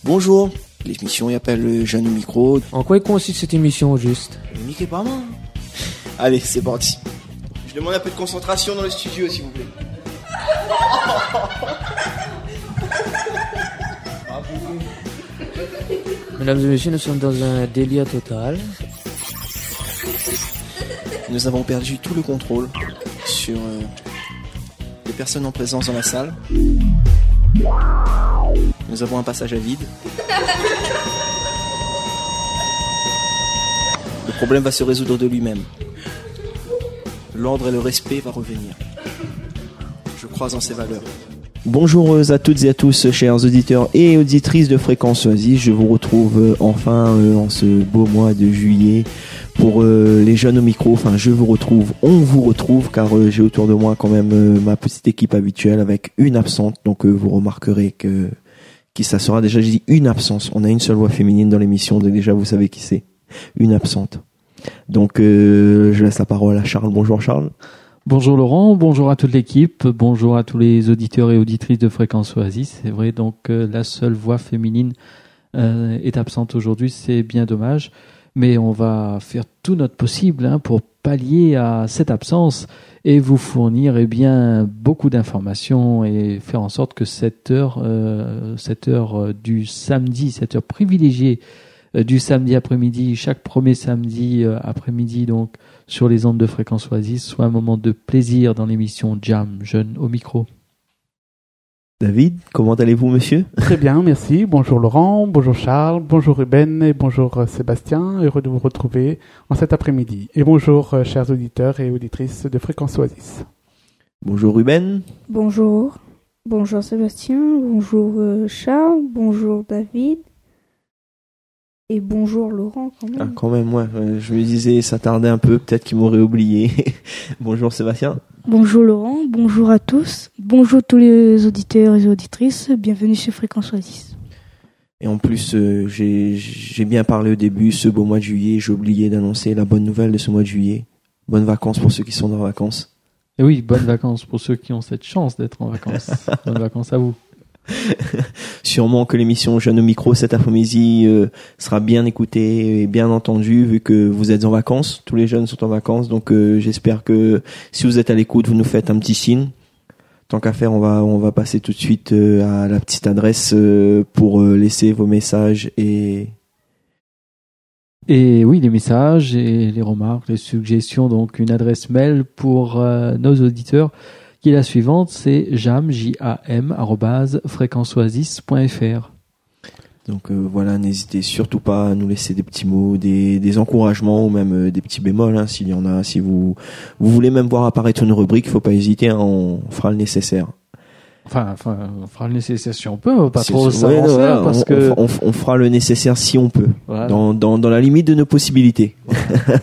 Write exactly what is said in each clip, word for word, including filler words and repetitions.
Bonjour, l'émission s'appelle Jeune au micro. En quoi consiste cette émission au juste? Ne niquez pas moi. Allez, c'est parti. Je demande un peu de concentration dans le studio s'il vous plaît. Mesdames et messieurs, nous sommes dans un délire total. Nous avons perdu tout le contrôle sur euh, les personnes en présence dans la salle. Nous avons un passage à vide. Le problème va se résoudre de lui-même. L'ordre et le respect va revenir. Je crois en ces valeurs. Bonjour à toutes et à tous, chers auditeurs et auditrices de Fréquence Oasis. Je vous retrouve enfin euh, en ce beau mois de juillet pour euh, les jeunes au micro. Enfin, je vous retrouve, on vous retrouve, car euh, j'ai autour de moi quand même euh, ma petite équipe habituelle avec une absente. Donc euh, vous remarquerez que qui ça sera. Déjà, j'ai dit une absence. On a une seule voix féminine dans l'émission. Donc déjà, vous savez qui c'est. Une absente. Donc euh, je laisse la parole à Charles. Bonjour Charles. Bonjour Laurent, bonjour à toute l'équipe, bonjour à tous les auditeurs et auditrices de Fréquence Oasis. C'est vrai, donc euh, la seule voix féminine euh, est absente aujourd'hui, c'est bien dommage. Mais on va faire tout notre possible hein, pour pallier à cette absence et vous fournir eh bien, beaucoup d'informations et faire en sorte que cette heure, euh, cette heure du samedi, cette heure privilégiée euh, du samedi après-midi, chaque premier samedi euh, après-midi, donc sur les ondes de Fréquence Oasis, soit un moment de plaisir dans l'émission Jam, jeune au micro. David, comment allez-vous monsieur ? Très bien, merci. Bonjour Laurent, bonjour Charles, bonjour Ruben et bonjour Sébastien. Heureux de vous retrouver en cet après-midi. Et bonjour chers auditeurs et auditrices de Fréquence Oasis. Bonjour Ruben. Bonjour. Bonjour Sébastien, bonjour Charles, bonjour David. Et bonjour Laurent quand même. Ah, quand même, ouais. Je me disais, ça tardait un peu, peut-être qu'il m'aurait oublié. Bonjour Sébastien. Bonjour Laurent, bonjour à tous. Bonjour tous les auditeurs et auditrices. Bienvenue sur Fréquence Oasis. Et en plus, euh, j'ai, j'ai bien parlé au début, ce beau mois de juillet, j'ai oublié d'annoncer la bonne nouvelle de ce mois de juillet. Bonnes vacances pour ceux qui sont en vacances. Et oui, bonnes vacances pour ceux qui ont cette chance d'être en vacances. Bonnes vacances à vous. Sûrement que l'émission Jeune au micro cet après-midi euh, sera bien écoutée et bien entendue vu que vous êtes en vacances, tous les jeunes sont en vacances, donc euh, j'espère que si vous êtes à l'écoute, vous nous faites un petit signe. Tant qu'à faire, on va on va passer tout de suite euh, à la petite adresse euh, pour euh, laisser vos messages et Et oui, les messages et les remarques, les suggestions, donc une adresse mail pour euh, nos auditeurs qui est la suivante, c'est jam, j a m arobase fréquenceoasis point f r. Donc euh, voilà, n'hésitez surtout pas à nous laisser des petits mots, des, des encouragements ou même euh, des petits bémols hein, s'il y en a. Si vous vous voulez même voir apparaître une rubrique, faut pas hésiter, hein, on fera le nécessaire. Enfin, enfin, on fera le nécessaire si on peut, on va pas C'est trop s'avancer ouais, voilà, parce on, que on, on, on fera le nécessaire si on peut, voilà. dans, dans dans la limite de nos possibilités. Voilà.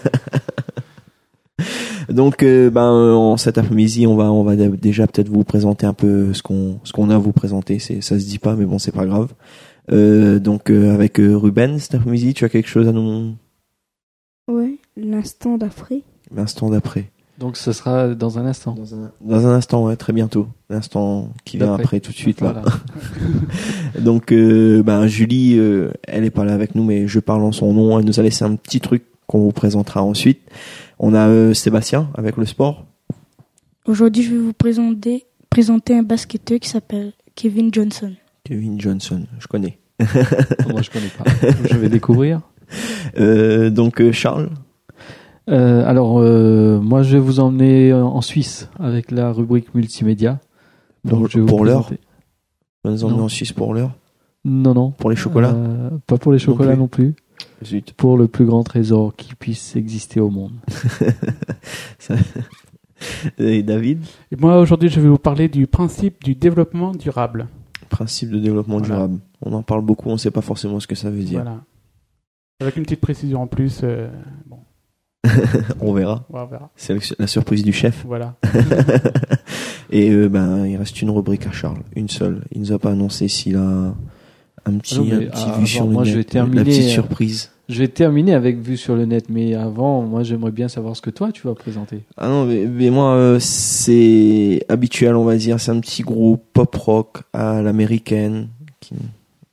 Donc, euh, ben, en cet après-midi, on va, on va déjà peut-être vous présenter un peu ce qu'on, ce qu'on a à vous présenter. C'est, ça se dit pas, mais bon, c'est pas grave. Euh, donc, euh, avec euh, Ruben, cet après-midi, tu as quelque chose à nous. Ouais, l'instant d'après. L'instant d'après. Donc, ce sera dans un instant. Dans un, dans un instant, ouais, très bientôt. L'instant qui vient D'après. après, tout de suite Voilà. là. Donc, euh, ben, Julie, euh, elle est pas là avec nous, mais je parle en son nom. Elle nous a laissé un petit truc qu'on vous présentera ensuite. On a euh, Sébastien avec le sport. Aujourd'hui, je vais vous présenter, présenter un basketteur qui s'appelle Kevin Johnson. Kevin Johnson, je connais. Moi, je connais pas. Je vais découvrir. Euh, donc euh, Charles. Euh, alors, euh, moi, je vais vous emmener en Suisse avec la rubrique multimédia. Donc, Pour, je vais vous pour l'heure. présenter. On va nous emmener Non. en Suisse pour l'heure. Non, non. Pour les chocolats. Euh, pas pour les chocolats non plus. non plus. Zut. Pour le plus grand trésor qui puisse exister au monde. Ça... Et David. Et moi aujourd'hui je vais vous parler du principe du développement durable. Principe de développement Voilà. durable. On en parle beaucoup, on ne sait pas forcément ce que ça veut dire. Voilà. Avec une petite précision en plus. Euh, bon, On verra. on verra. C'est la surprise du chef. Voilà. Et euh, ben il reste une rubrique à Charles, une seule. Il nous a pas annoncé s'il a un petit, Ah non, mais, un petit ah, vue sur bon, le moi, net. je vais terminer, La petite euh, surprise. Je vais terminer avec Vue sur le net, mais avant, moi, j'aimerais bien savoir ce que toi, tu vas présenter. Ah non, mais, mais moi, euh, c'est habituel, on va dire. C'est un petit groupe pop rock à l'américaine qui,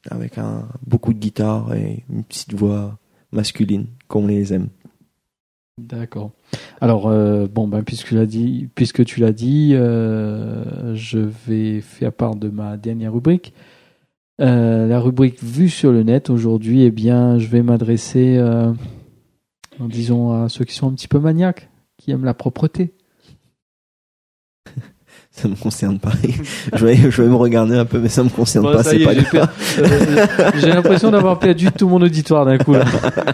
avec un beaucoup de guitare et une petite voix masculine, comme on les aime. D'accord. Alors euh, bon ben puisque tu l'as dit, puisque tu l'as dit, euh, je vais faire part de ma dernière rubrique. Euh, la rubrique vue sur le net aujourd'hui. Eh bien, je vais m'adresser, euh, disons, à ceux qui sont un petit peu maniaques, qui aiment la propreté. Ça me concerne pas. je, vais, je vais me regarder un peu, mais ça me concerne Bon, pas. ça C'est y est, pas j'ai, grave. per- euh, j'ai l'impression d'avoir perdu tout mon auditoire d'un coup là.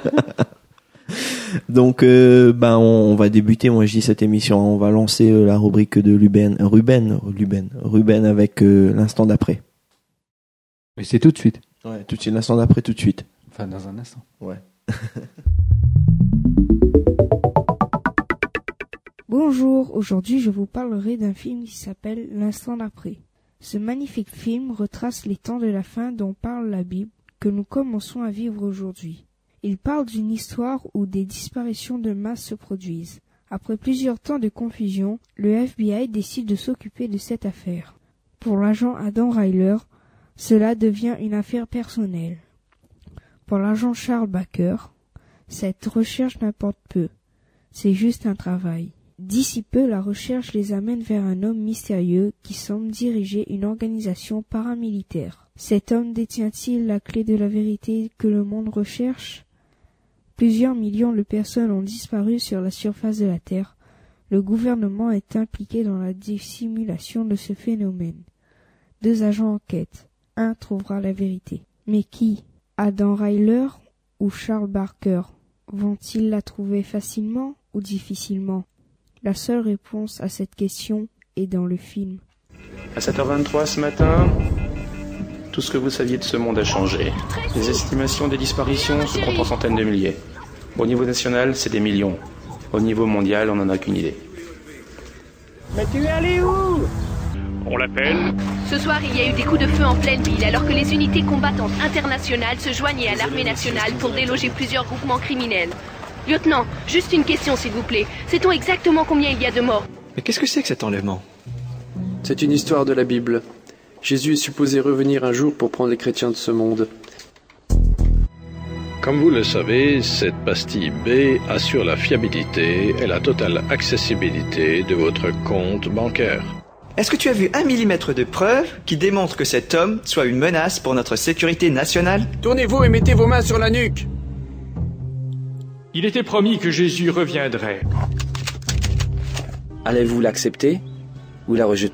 Donc, euh, ben, on, on va débuter. Moi, je dis cette émission. On va lancer euh, la rubrique de Ruben, Ruben, Ruben, Ruben avec euh, l'instant d'après. Mais c'est tout de suite. Ouais, tout de suite. L'instant d'après, tout de suite. Enfin, dans un instant. Ouais. Bonjour, aujourd'hui je vous parlerai d'un film qui s'appelle L'instant d'après. Ce magnifique film retrace les temps de la fin dont parle la Bible que nous commençons à vivre aujourd'hui. Il parle d'une histoire où des disparitions de masse se produisent. Après plusieurs temps de confusion, le F B I décide de s'occuper de cette affaire. Pour l'agent Adam Ryler, cela devient une affaire personnelle. Pour l'agent Charles Baker, cette recherche n'importe peu. C'est juste un travail. D'ici peu, la recherche les amène vers un homme mystérieux qui semble diriger une organisation paramilitaire. Cet homme détient-il la clé de la vérité que le monde recherche ? Plusieurs millions de personnes ont disparu sur la surface de la Terre. Le gouvernement est impliqué dans la dissimulation de ce phénomène. Deux agents enquêtent. Un trouvera la vérité. Mais qui ? Adam Ryler ou Charles Barker ? Vont-ils la trouver facilement ou difficilement ? La seule réponse à cette question est dans le film. À sept heures vingt-trois ce matin, tout ce que vous saviez de ce monde a changé. Les estimations des disparitions se comptent en centaines de milliers. Au niveau national, c'est des millions. Au niveau mondial, on n'en a qu'une idée. Mais tu es allé où ? On l'appelle ? Ce soir, il y a eu des coups de feu en pleine ville alors que les unités combattantes internationales se joignaient à l'armée nationale pour déloger plusieurs groupements criminels. Lieutenant, juste une question s'il vous plaît. Sait-on exactement combien il y a de morts ? Mais qu'est-ce que c'est que cet enlèvement ? C'est une histoire de la Bible. Jésus est supposé revenir un jour pour prendre les chrétiens de ce monde. Comme vous le savez, cette pastille B assure la fiabilité et la totale accessibilité de votre compte bancaire. Est-ce que tu as vu un millimètre de preuve qui démontre que cet homme soit une menace pour notre sécurité nationale ? Tournez-vous et mettez vos mains sur la nuque. Il était promis que Jésus reviendrait. Allez-vous l'accepter ou la rejeter ?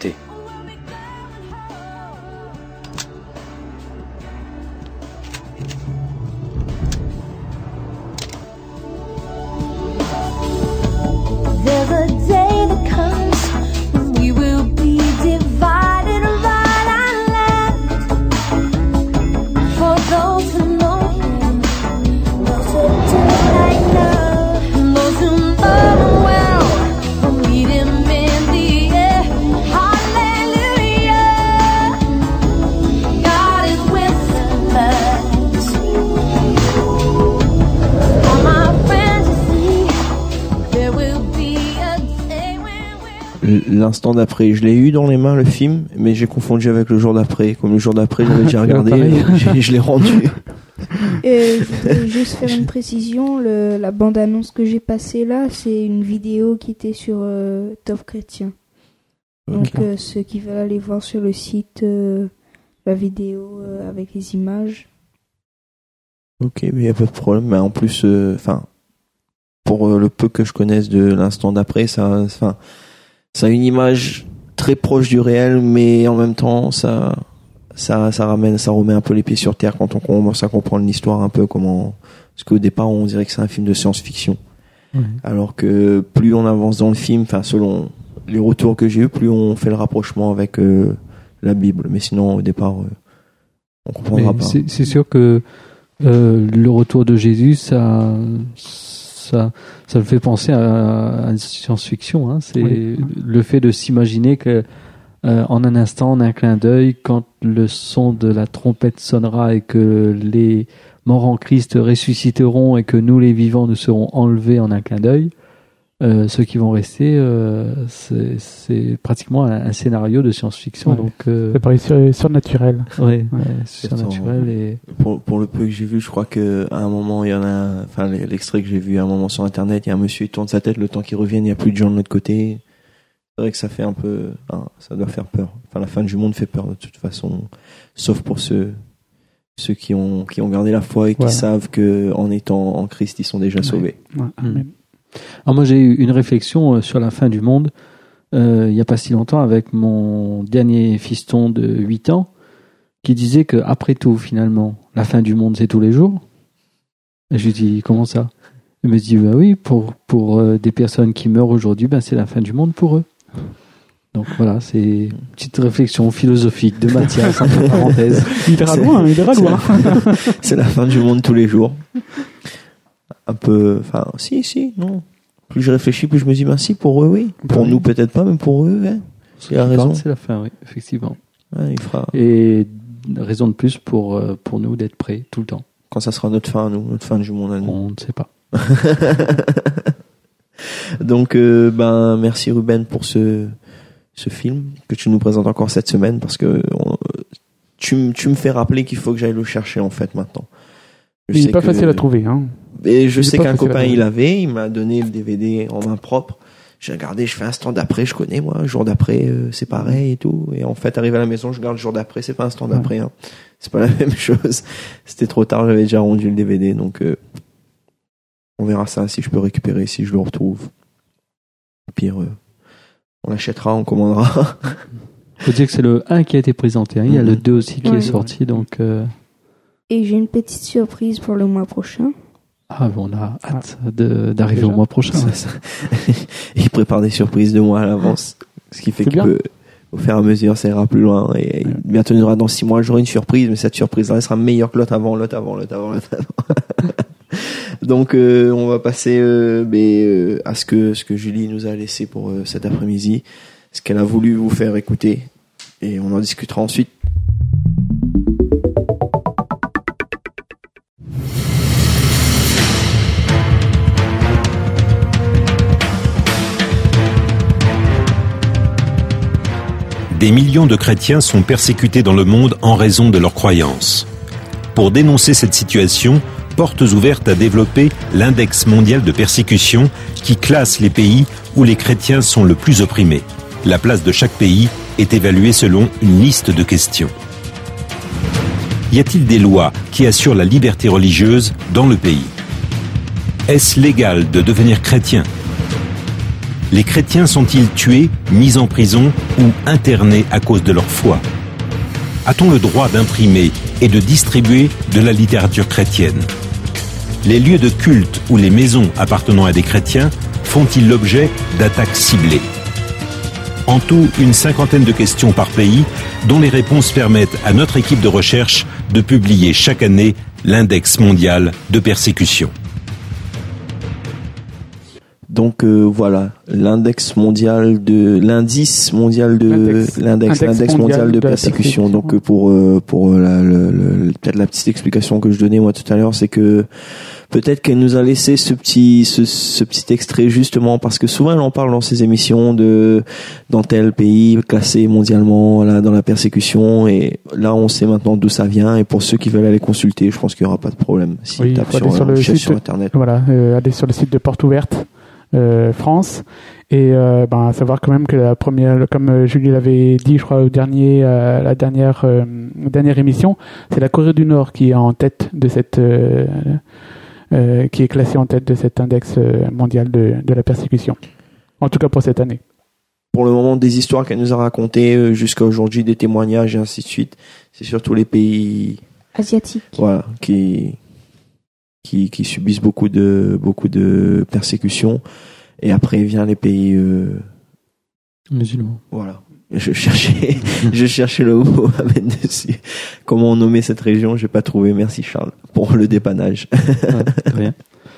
L'instant d'après, je l'ai eu dans les mains le film, mais j'ai confondu avec le jour d'après. Comme le jour d'après, j'avais déjà regardé, je, je l'ai rendu. Euh, je voudrais juste faire une précision. Le, la bande-annonce que j'ai passée là, c'est une vidéo qui était sur euh, Top Chrétien. Donc okay. euh, ceux qui veulent aller voir sur le site euh, la vidéo euh, avec les images. Ok, mais il n'y a pas de problème. Mais en plus, enfin, euh, pour euh, le peu que je connaisse de l'instant d'après, ça, enfin. Ça a une image très proche du réel, mais en même temps, ça, ça, ça ramène, ça remet un peu les pieds sur terre quand on commence à comprendre l'histoire un peu comment, parce qu'au départ, on dirait que c'est un film de science-fiction. Mmh. Alors que plus on avance dans le film, enfin, selon les retours que j'ai eus, plus on fait le rapprochement avec euh, la Bible. Mais sinon, au départ, euh, on comprendra mais pas. C'est, c'est sûr que euh, le retour de Jésus, ça. Ça, ça me fait penser à, à une science-fiction. Hein. C'est oui. Le fait de s'imaginer que, euh, en un instant, en un clin d'œil, quand le son de la trompette sonnera et que les morts en Christ ressusciteront et que nous, les vivants, nous serons enlevés en un clin d'œil, euh, ceux qui vont rester, euh, c'est, c'est pratiquement un, un scénario de science-fiction. Ouais. Donc, euh, ça paraît sur, surnaturel. Ouais, ouais. ouais surnaturel. Et... Pour, pour le peu que j'ai vu, je crois que à un moment, il y en a, enfin, l'extrait que j'ai vu à un moment sur Internet, il y a un monsieur, il tourne sa tête, le temps qu'il revienne, il n'y a plus de gens de l'autre côté. C'est vrai que ça fait un peu, hein, ça doit faire peur. Enfin, la fin du monde fait peur de toute façon, sauf pour ceux, ceux qui ont, qui ont gardé la foi et qui ouais. savent que en étant en Christ, ils sont déjà sauvés. Ouais. Ouais. Mmh. Alors moi, j'ai eu une réflexion sur la fin du monde, euh, il n'y a pas si longtemps avec mon dernier fiston de huit ans, qui disait que après tout, finalement, la fin du monde, c'est tous les jours. Et je lui dis, comment ça? Il me dit, bah oui, pour, pour euh, des personnes qui meurent aujourd'hui, ben c'est la fin du monde pour eux. Donc voilà, c'est une petite réflexion philosophique de Mathias, entre parenthèses. Il ira loin, il ira loin. C'est la fin du monde tous les jours. Un peu, enfin, si, si, non. Plus je réfléchis, plus je me dis, ben si, pour eux, oui. Pour oui. nous, peut-être pas, mais pour eux, hein. Il a raison. C'est la fin, oui, effectivement. Ouais, il fera. Et raison de plus pour, pour nous d'être prêts tout le temps. Quand ça sera notre fin, nous, notre fin du monde à nous. On ne sait pas. Donc, euh, ben, merci Ruben pour ce, ce film que tu nous présentes encore cette semaine, parce que on, tu, tu me fais rappeler qu'il faut que j'aille le chercher, en fait, maintenant. Je il n'est pas que, facile à trouver, hein. Et je sais qu'un copain, il avait, il m'a donné le D V D en main propre. J'ai regardé, je fais un stand d'après, je connais, moi, un jour d'après, euh, c'est pareil et tout. Et en fait, arrivé à la maison, je regarde le jour d'après, c'est pas un stand d'après, hein. C'est pas la même chose. C'était trop tard, j'avais déjà rendu le D V D, donc, euh, on verra ça, si je peux récupérer, si je le retrouve. Au pire, euh, on l'achètera, on commandera. Faut dire que c'est le un qui a été présenté, hein. Il y a mm-hmm. le deux aussi qui ouais. est sorti, donc, euh... Et j'ai une petite surprise pour le mois prochain. Ah, bon, on a hâte ah. de, d'arriver Déjà. au mois prochain. Ça, ça. Il prépare des surprises de mois à l'avance. Ce qui fait c'est que, peut, au fur et à mesure, ça ira plus loin. Et ouais. bientôt, il y aura dans six mois, j'aurai une surprise, mais cette surprise-là sera meilleure que l'autre avant, l'autre avant, l'autre avant, l'autre avant. Donc, euh, on va passer euh, mais, euh, à ce que, ce que Julie nous a laissé pour euh, cet après-midi, ce qu'elle a voulu vous faire écouter. Et on en discutera ensuite. Des millions de chrétiens sont persécutés dans le monde en raison de leurs croyances. Pour dénoncer cette situation, Portes Ouvertes a développé l'index mondial de persécution qui classe les pays où les chrétiens sont le plus opprimés. La place de chaque pays est évaluée selon une liste de questions. Y a-t-il des lois qui assurent la liberté religieuse dans le pays? Est-ce légal de devenir chrétien? Les chrétiens sont-ils tués, mis en prison ou internés à cause de leur foi? A-t-on le droit d'imprimer et de distribuer de la littérature chrétienne? Les lieux de culte ou les maisons appartenant à des chrétiens font-ils l'objet d'attaques ciblées? En tout, une cinquantaine de questions par pays, dont les réponses permettent à notre équipe de recherche de publier chaque année l'index mondial de persécution. Donc euh, voilà, l'index mondial de l'indice mondial de l'index, l'index, l'index mondial, mondial de, de persécution. persécution. Donc euh, pour euh, pour la, le, le, peut-être la petite explication que je donnais moi tout à l'heure, c'est que peut-être qu'elle nous a laissé ce petit ce, ce petit extrait justement parce que souvent elle en parle dans ses émissions de dans tel pays classé mondialement là dans la persécution, et là on sait maintenant d'où ça vient, et pour ceux qui veulent aller consulter, je pense qu'il y aura pas de problème si oui, tapent sur, sur, le site sur internet. Voilà, euh, aller sur le site de Portes Ouvertes. Euh, France, et euh, ben, à savoir quand même que la première, comme euh, Julie l'avait dit, je crois au dernier, euh, la dernière euh, dernière émission, c'est la Corée du Nord qui est en tête de cette, euh, euh, qui est classée en tête de cet index euh, mondial de, de la persécution. En tout cas pour cette année. Pour le moment, des histoires qu'elle nous a racontées euh, jusqu'à aujourd'hui, des témoignages et ainsi de suite, c'est surtout les pays asiatiques. Voilà, qui Qui, qui subissent beaucoup de beaucoup de persécutions, et après vient les pays euh... musulmans. Voilà. Je cherchais, je cherchais le mot à mettre dessus. Comment nommer cette région, j'ai pas trouvé. Merci Charles pour le dépannage. Ah, très bien.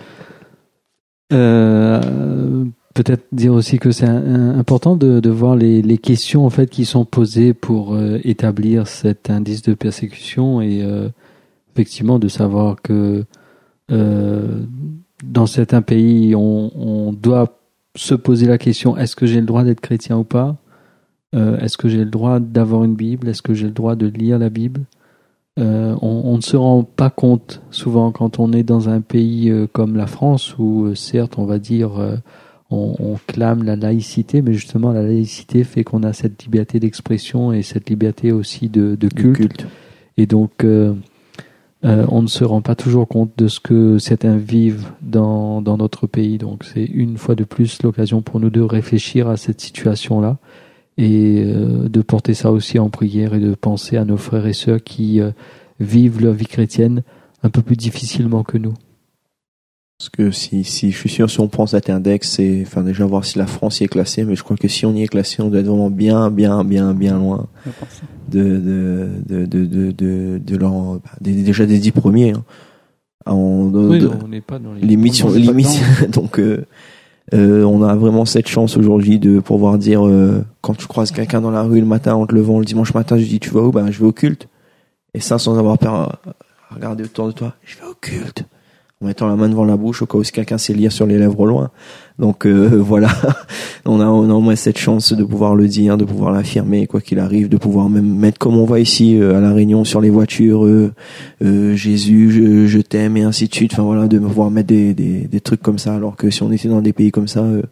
Euh, peut-être dire aussi que c'est un, un, important de, de voir les, les questions en fait qui sont posées pour euh, établir cet indice de persécution, et euh, effectivement de savoir que Euh, dans certains pays, on, on doit se poser la question, est-ce que j'ai le droit d'être chrétien ou pas? euh, Est-ce que j'ai le droit d'avoir une Bible? Est-ce que j'ai le droit de lire la Bible? euh, on, on ne se rend pas compte souvent quand on est dans un pays euh, comme la France où euh, certes on va dire euh, on, on clame la laïcité, mais justement la laïcité fait qu'on a cette liberté d'expression et cette liberté aussi de, de culte. culte. Et donc euh, euh, on ne se rend pas toujours compte de ce que certains vivent dans, dans notre pays. Donc c'est une fois de plus l'occasion pour nous de réfléchir à cette situation-là et euh, de porter ça aussi en prière et de penser à nos frères et sœurs qui euh, vivent leur vie chrétienne un peu plus difficilement que nous. Parce que si, si je suis sûr, si on prend cet index, c'est, enfin, déjà voir si la France y est classée, mais je crois que si on y est classé, on doit être vraiment bien, bien, bien, bien loin de, de, de, de, de, de, de leur, des, déjà des dix premiers, hein. On, de, oui, de, on n'est pas dans les limite, limite, donc, euh, Euh, on a vraiment cette chance aujourd'hui de pouvoir dire euh, quand tu croises quelqu'un dans la rue le matin en te levant, le dimanche matin, je dis tu vas où? Ben je vais au culte. Et ça sans avoir peur à regarder autour de toi, je vais au culte. En mettant la main devant la bouche au cas où si quelqu'un sait lire sur les lèvres au loin. Donc euh, voilà, on a on a au moins cette chance de pouvoir le dire, de pouvoir l'affirmer quoi qu'il arrive, de pouvoir même mettre comme on voit ici euh, à la Réunion sur les voitures euh, euh, Jésus, je, je t'aime et ainsi de suite. Enfin voilà, de pouvoir mettre des des des trucs comme ça, alors que si on était dans des pays comme ça, euh,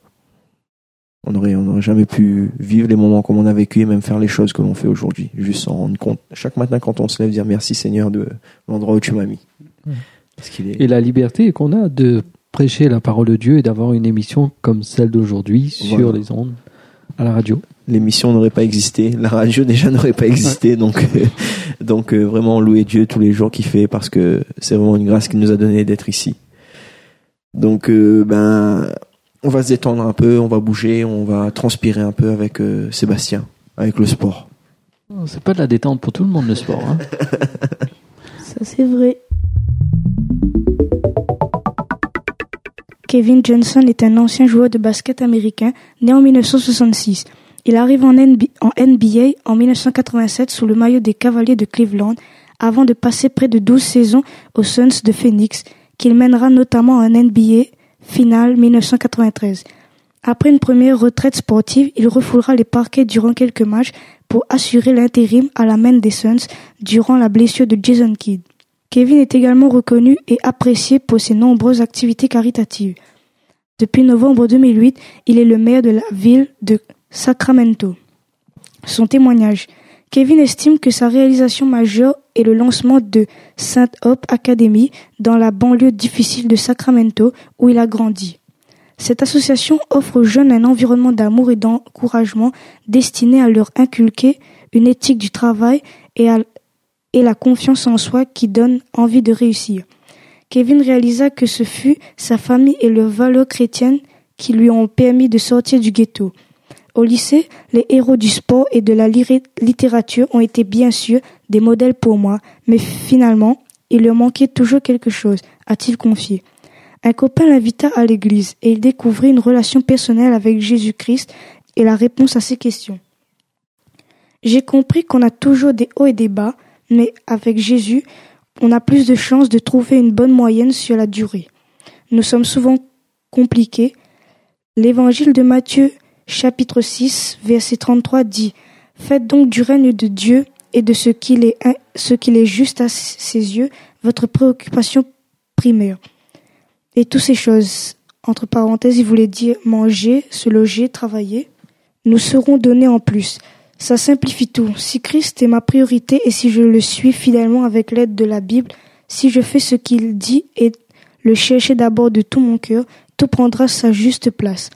on aurait on n'aurait jamais pu vivre les moments comme on a vécu et même faire les choses que l'on fait aujourd'hui. Juste s'en rendre compte chaque matin quand on se lève, dire merci Seigneur de l'endroit où tu m'as mis. Mmh. Parce qu'il est... Et la liberté qu'on a de prêcher la parole de Dieu et d'avoir une émission comme celle d'aujourd'hui sur voilà. les ondes à la radio. L'émission n'aurait pas existé, la radio déjà n'aurait pas existé, ouais. donc euh, donc euh, vraiment louer Dieu tous les jours qu'il fait parce que c'est vraiment une grâce qu'il nous a donné d'être ici. Donc euh, ben on va se détendre un peu, on va bouger, on va transpirer un peu avec euh, Sébastien, avec le sport. C'est pas de la détente pour tout le monde le sport. Hein. Ça c'est vrai. Kevin Johnson est un ancien joueur de basket américain né en dix-neuf cent soixante-six. Il arrive en N B A, en N B A en dix-neuf cent quatre-vingt-sept sous le maillot des Cavaliers de Cleveland avant de passer près de douze saisons aux Suns de Phoenix qu'il mènera notamment en N B A finale dix-neuf cent quatre-vingt-treize. Après une première retraite sportive, il refoulera les parquets durant quelques matchs pour assurer l'intérim à la main des Suns durant la blessure de Jason Kidd. Kevin est également reconnu et apprécié pour ses nombreuses activités caritatives. Depuis novembre deux mille huit, il est le maire de la ville de Sacramento. Son témoignage. Kevin estime que sa réalisation majeure est le lancement de Saint Hope Academy dans la banlieue difficile de Sacramento où il a grandi. Cette association offre aux jeunes un environnement d'amour et d'encouragement destiné à leur inculquer une éthique du travail et à et la confiance en soi qui donne envie de réussir. Kevin réalisa que ce fut sa famille et leurs valeurs chrétiennes qui lui ont permis de sortir du ghetto. Au lycée, les héros du sport et de la littérature ont été bien sûr des modèles pour moi, mais finalement, il leur manquait toujours quelque chose, a-t-il confié. Un copain l'invita à l'église et il découvrit une relation personnelle avec Jésus-Christ et la réponse à ses questions. J'ai compris qu'on a toujours des hauts et des bas, mais avec Jésus, on a plus de chances de trouver une bonne moyenne sur la durée. Nous sommes souvent compliqués. L'évangile de Matthieu, chapitre six, verset trente-trois dit « Faites donc du règne de Dieu et de ce qu'il est, ce qu'il est juste à ses yeux, votre préoccupation primaire. » Et toutes ces choses, entre parenthèses, il voulait dire manger, se loger, travailler, nous seront donnés en plus. Ça simplifie tout. Si Christ est ma priorité et si je le suis fidèlement avec l'aide de la Bible, si je fais ce qu'il dit et le chercher d'abord de tout mon cœur, tout prendra sa juste place.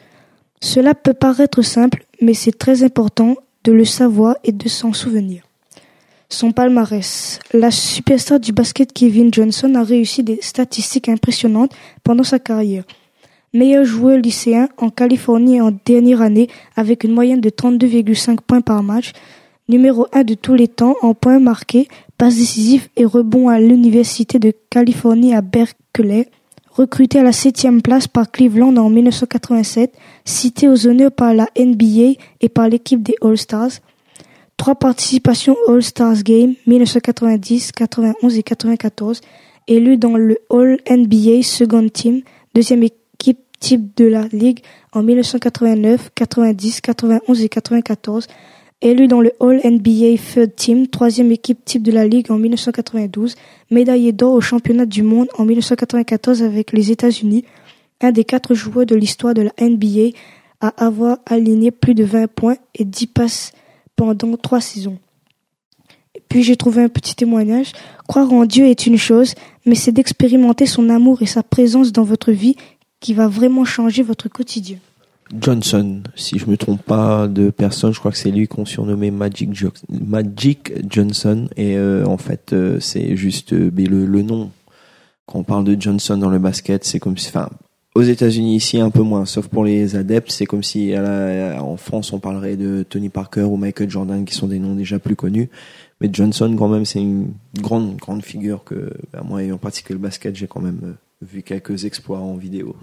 Cela peut paraître simple, mais c'est très important de le savoir et de s'en souvenir. Son palmarès. La superstar du basket Kevin Johnson a réussi des statistiques impressionnantes pendant sa carrière. Meilleur joueur lycéen en Californie en dernière année avec une moyenne de trente-deux virgule cinq points par match, numéro un de tous les temps en points marqués, passes décisives et rebonds à l'Université de Californie à Berkeley, recruté à la septième place par Cleveland en dix-neuf cent quatre-vingt-sept, cité aux honneurs par la N B A et par l'équipe des All-Stars, trois participations aux All-Stars Game dix-neuf cent quatre-vingt-dix, quatre-vingt-onze et quatre-vingt-quatorze, élu dans le All-N B A Second Team, deuxième équipe type de la Ligue en mille neuf cent quatre-vingt-neuf, quatre-vingt-dix, quatre-vingt-onze et quatre-vingt-quatorze. Élu dans le All N B A Third Team, troisième équipe type de la Ligue en mille neuf cent quatre-vingt-douze. Médaillé d'or au championnat du monde en mille neuf cent quatre-vingt-quatorze avec les États-Unis. Un des quatre joueurs de l'histoire de la N B A à avoir aligné plus de vingt points et dix passes pendant trois saisons. Puis j'ai trouvé un petit témoignage. Croire en Dieu est une chose, mais c'est d'expérimenter son amour et sa présence dans votre vie qui va vraiment changer votre quotidien. Johnson, si je me trompe pas de personne, je crois que c'est lui qu'on surnommait Magic, jo- Magic Johnson. Et euh, en fait, euh, c'est juste euh, le, le nom. Quand on parle de Johnson dans le basket, c'est comme si... Enfin, aux États-Unis ici un peu moins, sauf pour les adeptes, c'est comme si à la, en France on parlerait de Tony Parker ou Michael Jordan qui sont des noms déjà plus connus. Mais Johnson quand même c'est une grande grande figure que ben, moi ayant pratiqué le basket j'ai quand même euh, vu quelques exploits en vidéo.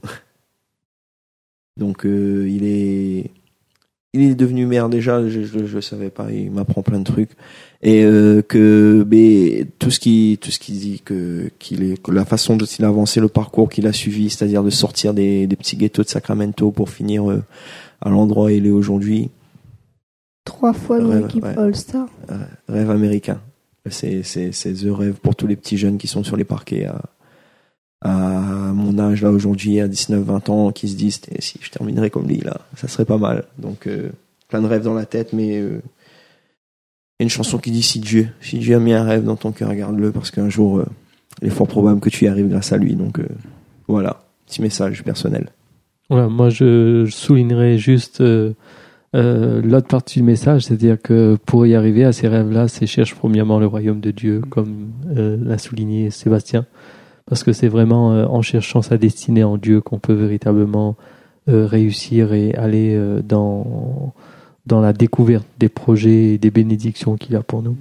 Donc euh, il est il est devenu maire déjà, je je, je savais pas, il m'apprend plein de trucs et euh, que ben, tout ce qui tout ce qu'il dit que qu'il est que la façon dont il a avancé, le parcours qu'il a suivi, c'est-à-dire de sortir des des petits ghettos de Sacramento pour finir euh, à l'endroit où il est aujourd'hui. Trois fois dans Rêve, l'équipe ouais. All-Star. Euh, rêve américain. C'est c'est c'est the rêve pour tous les petits jeunes qui sont sur les parquets à à mon âge là aujourd'hui à dix-neuf vingt ans qui se disent eh, si je terminerais comme lui là, ça serait pas mal. Donc euh, plein de rêves dans la tête mais euh, une chanson qui dit si Dieu, si Dieu a mis un rêve dans ton cœur, garde-le parce qu'un jour euh, il est fort probable que tu y arrives grâce à lui. Donc euh, voilà, petit message personnel. Voilà, moi je, je soulignerais juste euh, euh, l'autre partie du message, c'est-à-dire que pour y arriver à ces rêves-là, c'est cherche premièrement le royaume de Dieu, comme euh, l'a souligné Sébastien, parce que c'est vraiment euh, en cherchant sa destinée en Dieu qu'on peut véritablement euh, réussir et aller euh, dans dans la découverte des projets et des bénédictions qu'il a pour nous.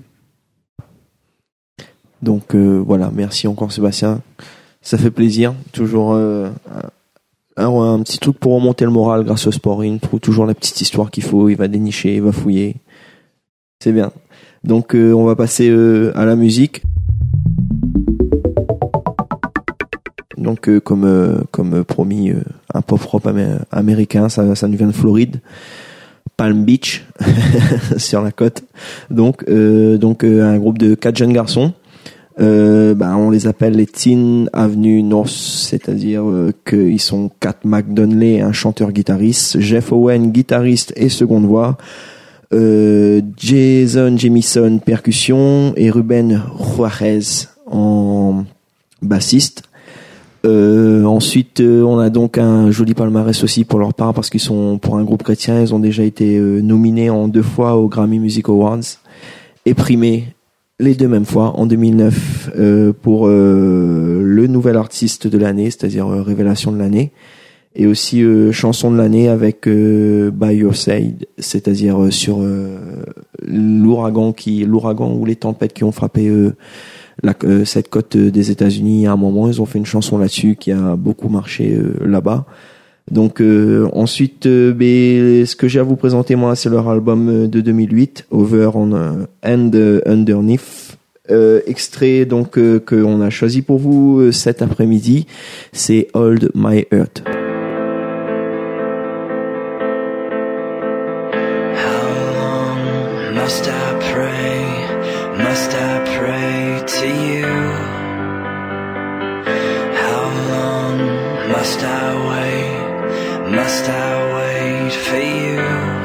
Donc euh, voilà, merci encore Sébastien, ça fait plaisir, toujours euh, un, un petit truc pour remonter le moral grâce au sport, il trouve toujours la petite histoire qu'il faut, il va dénicher, il va fouiller, c'est bien. Donc euh, on va passer euh, à la musique. Donc euh, comme euh, comme promis, euh, un pop rock amé- américain, ça ça nous vient de Floride. Palm Beach sur la côte. Donc euh, donc euh, un groupe de quatre jeunes garçons. Euh, bah, on les appelle les Teen Avenue North, c'est-à-dire euh, qu'ils sont Cat McDonley, un chanteur-guitariste, Jeff Owen, guitariste et seconde voix, euh, Jason Jamison, percussion, et Ruben Juarez en bassiste. Euh, ensuite, euh, on a donc un joli palmarès aussi pour leur part parce qu'ils sont pour un groupe chrétien, ils ont déjà été euh, nominés en deux fois aux Grammy Music Awards et primés les deux mêmes fois en deux mille neuf euh, pour euh, le nouvel artiste de l'année, c'est-à-dire euh, révélation de l'année, et aussi euh, chanson de l'année avec euh, By Your Side, c'est-à-dire euh, sur euh, l'ouragan qui l'ouragan ou les tempêtes qui ont frappé euh, La, euh, cette côte euh, des États-Unis à un moment, ils ont fait une chanson là-dessus qui a beaucoup marché euh, là-bas. Donc euh, ensuite, euh, ben, ce que j'ai à vous présenter moi, c'est leur album euh, de deux mille huit, Over on uh, and uh, Underneath. Euh, extrait donc euh, qu'on a choisi pour vous euh, cet après-midi, c'est Hold My Heart. Must I pray, must I pray to you? How long must I wait, must I wait for you?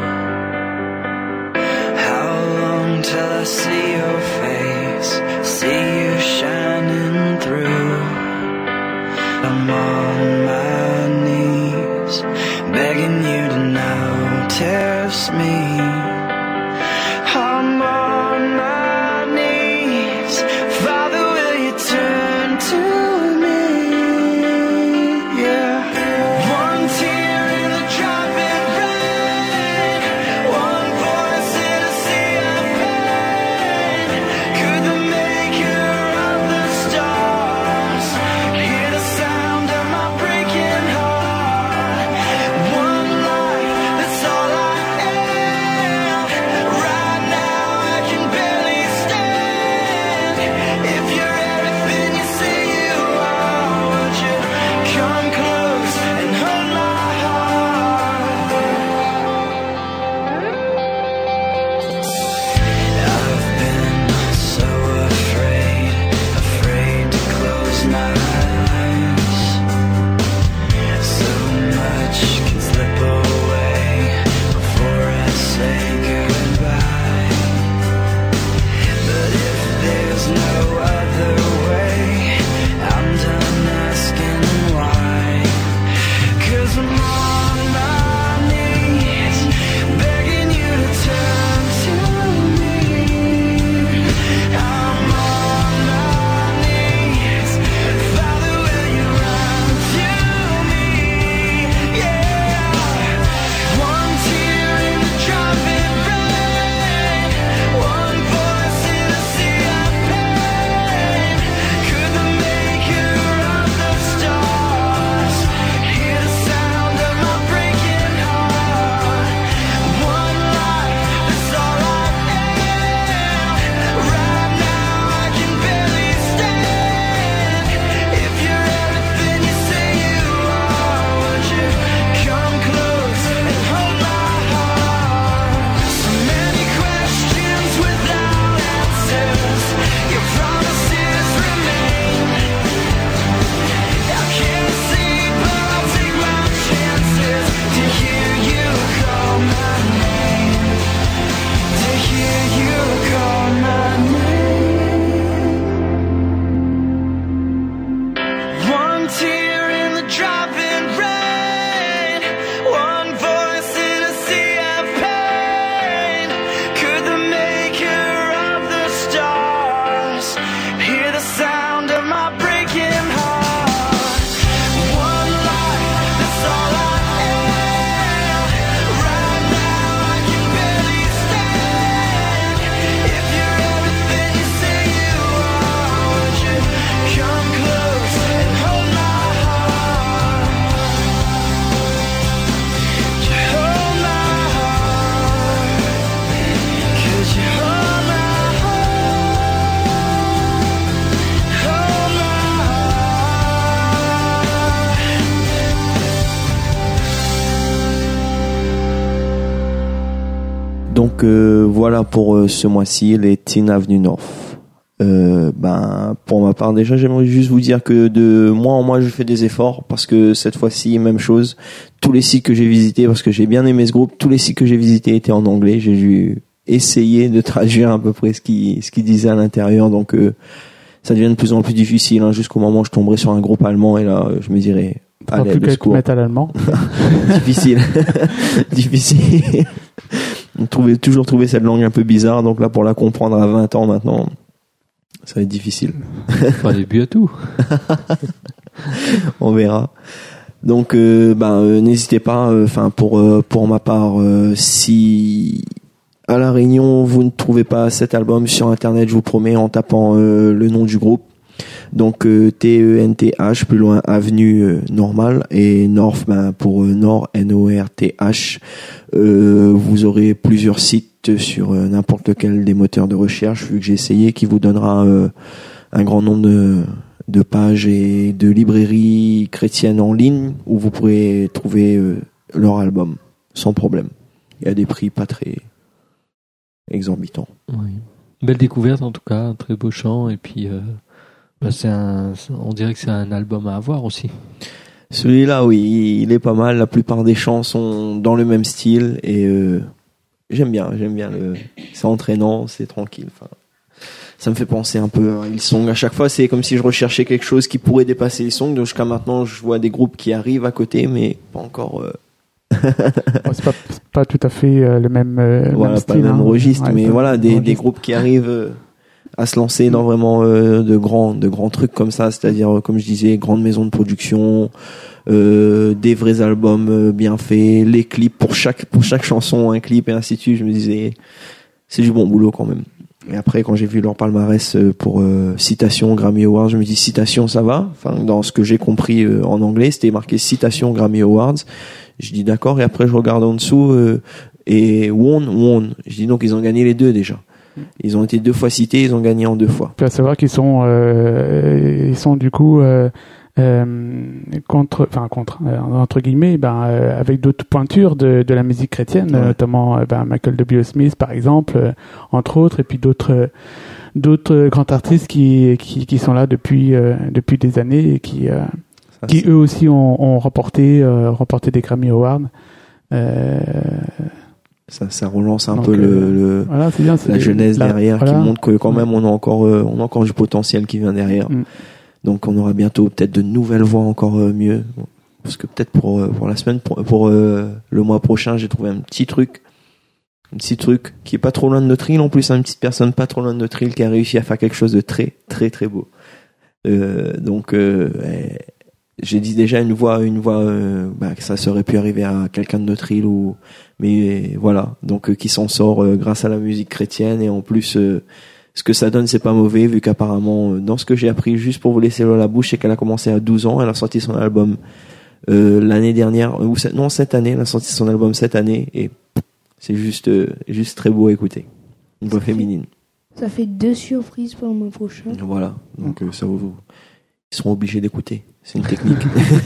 How long till I see your face, see you shining through? I'm on my knees, begging you to notice me. I'm on my knees, Father, will you turn to me? Yeah. One tear in the dropping rain, one voice in a sea of pain. Could the maker of the stars hear the sound of my breaking heart? One life, that's all I am. Donc euh, voilà pour euh, ce mois-ci les Teen Avenue North. Euh, ben pour ma part déjà j'aimerais juste vous dire que de mois en mois je fais des efforts parce que cette fois-ci même chose, tous les sites que j'ai visités, parce que j'ai bien aimé ce groupe, tous les sites que j'ai visités étaient en anglais, j'ai dû essayer de traduire à peu près ce qui ce qu'ils disaient à l'intérieur, donc euh, ça devient de plus en plus difficile, hein, jusqu'au moment où je tomberai sur un groupe allemand et là je me dirais allez, de secours. Mettre à l'allemand. difficile difficile trouver, toujours trouver cette langue un peu bizarre, donc là pour la comprendre à vingt ans maintenant ça va être difficile. Pas début à tout. On verra. Donc, euh, ben, euh, n'hésitez pas. Enfin, euh, pour euh, pour ma part, euh, si à la Réunion vous ne trouvez pas cet album sur Internet, je vous promets, en tapant euh, le nom du groupe. Donc euh, T E N T H, plus loin avenue euh, normale, et North, ben pour euh, Nord, N O R T H. Euh, vous aurez plusieurs sites sur euh, n'importe lequel des moteurs de recherche, vu que j'ai essayé, qui vous donnera euh, un grand nombre de, de pages et de librairies chrétiennes en ligne où vous pourrez trouver euh, leur album sans problème. Il y a des prix pas très exorbitants. Oui. Belle découverte en tout cas, un très beau chant, et puis euh, bah c'est un, on dirait que c'est un album à avoir aussi. Celui-là, oui, il est pas mal. La plupart des chants sont dans le même style et euh, j'aime bien, j'aime bien. Le, c'est entraînant, c'est tranquille. Enfin, ça me fait penser un peu à Hillsong. À chaque fois, c'est comme si je recherchais quelque chose qui pourrait dépasser Hillsong. Donc jusqu'à maintenant, je vois des groupes qui arrivent à côté, mais pas encore. Euh... bon, c'est, pas, c'est pas tout à fait euh, le même, euh, voilà, même pas style, le même hein. registre, Ouais, mais voilà, des, registre. des groupes qui arrivent. Euh, à se lancer dans vraiment euh, de grands de grands trucs comme ça, c'est-à-dire comme je disais, grandes maisons de production, euh, des vrais albums euh, bien faits, les clips pour chaque pour chaque chanson un clip et ainsi de suite. Je me disais c'est du bon boulot quand même. Et après quand j'ai vu leur palmarès euh, pour euh, citation Grammy Awards, je me dis citation ça va. Enfin dans ce que j'ai compris euh, en anglais, c'était marqué citation Grammy Awards. Je dis d'accord et après je regarde en dessous euh, et won won. Je dis donc ils ont gagné les deux déjà. Ils ont été deux fois cités, ils ont gagné en deux fois. Tu vas savoir qu'ils sont, euh, ils sont du coup euh, euh, contre, enfin contre, euh, entre guillemets, ben euh, avec d'autres pointures de, de la musique chrétienne, ouais. notamment euh, ben, Michael W. Smith par exemple, euh, entre autres, et puis d'autres, euh, d'autres grands artistes qui qui, qui sont là depuis euh, depuis des années et qui euh, Ça, qui c'est... eux aussi ont, ont remporté euh, remporté des Grammy Awards. Euh, Ça, ça relance un Donc, peu le, euh, le voilà, c'est bien, c'est la jeunesse la, derrière, voilà. qui montre que quand même on a encore, euh, on a encore du potentiel qui vient derrière. Mm. Donc on aura bientôt peut-être de nouvelles voix encore euh, mieux. Parce que peut-être pour euh, pour la semaine, pour, pour euh, le mois prochain, j'ai trouvé un petit truc, un petit truc qui est pas trop loin de notre île en plus, hein, une petite personne pas trop loin de notre île qui a réussi à faire quelque chose de très très très beau. Euh, donc euh, eh, j'ai dit déjà une voix, une voix, euh, bah, que ça serait pu arriver à quelqu'un de notre île ou, mais voilà, donc euh, qui s'en sort euh, grâce à la musique chrétienne et en plus euh, ce que ça donne c'est pas mauvais vu qu'apparemment euh, dans ce que j'ai appris juste pour vous laisser l'eau à la bouche c'est qu'elle a commencé à douze ans, elle a sorti son album euh, l'année dernière ou cette, non cette année, elle a sorti son album cette année et c'est juste euh, juste très beau à écouter, une voix féminine. Ça fait deux surprises pour le mois prochain. Voilà, donc euh, ça vous, ils seront obligés d'écouter. C'est une technique.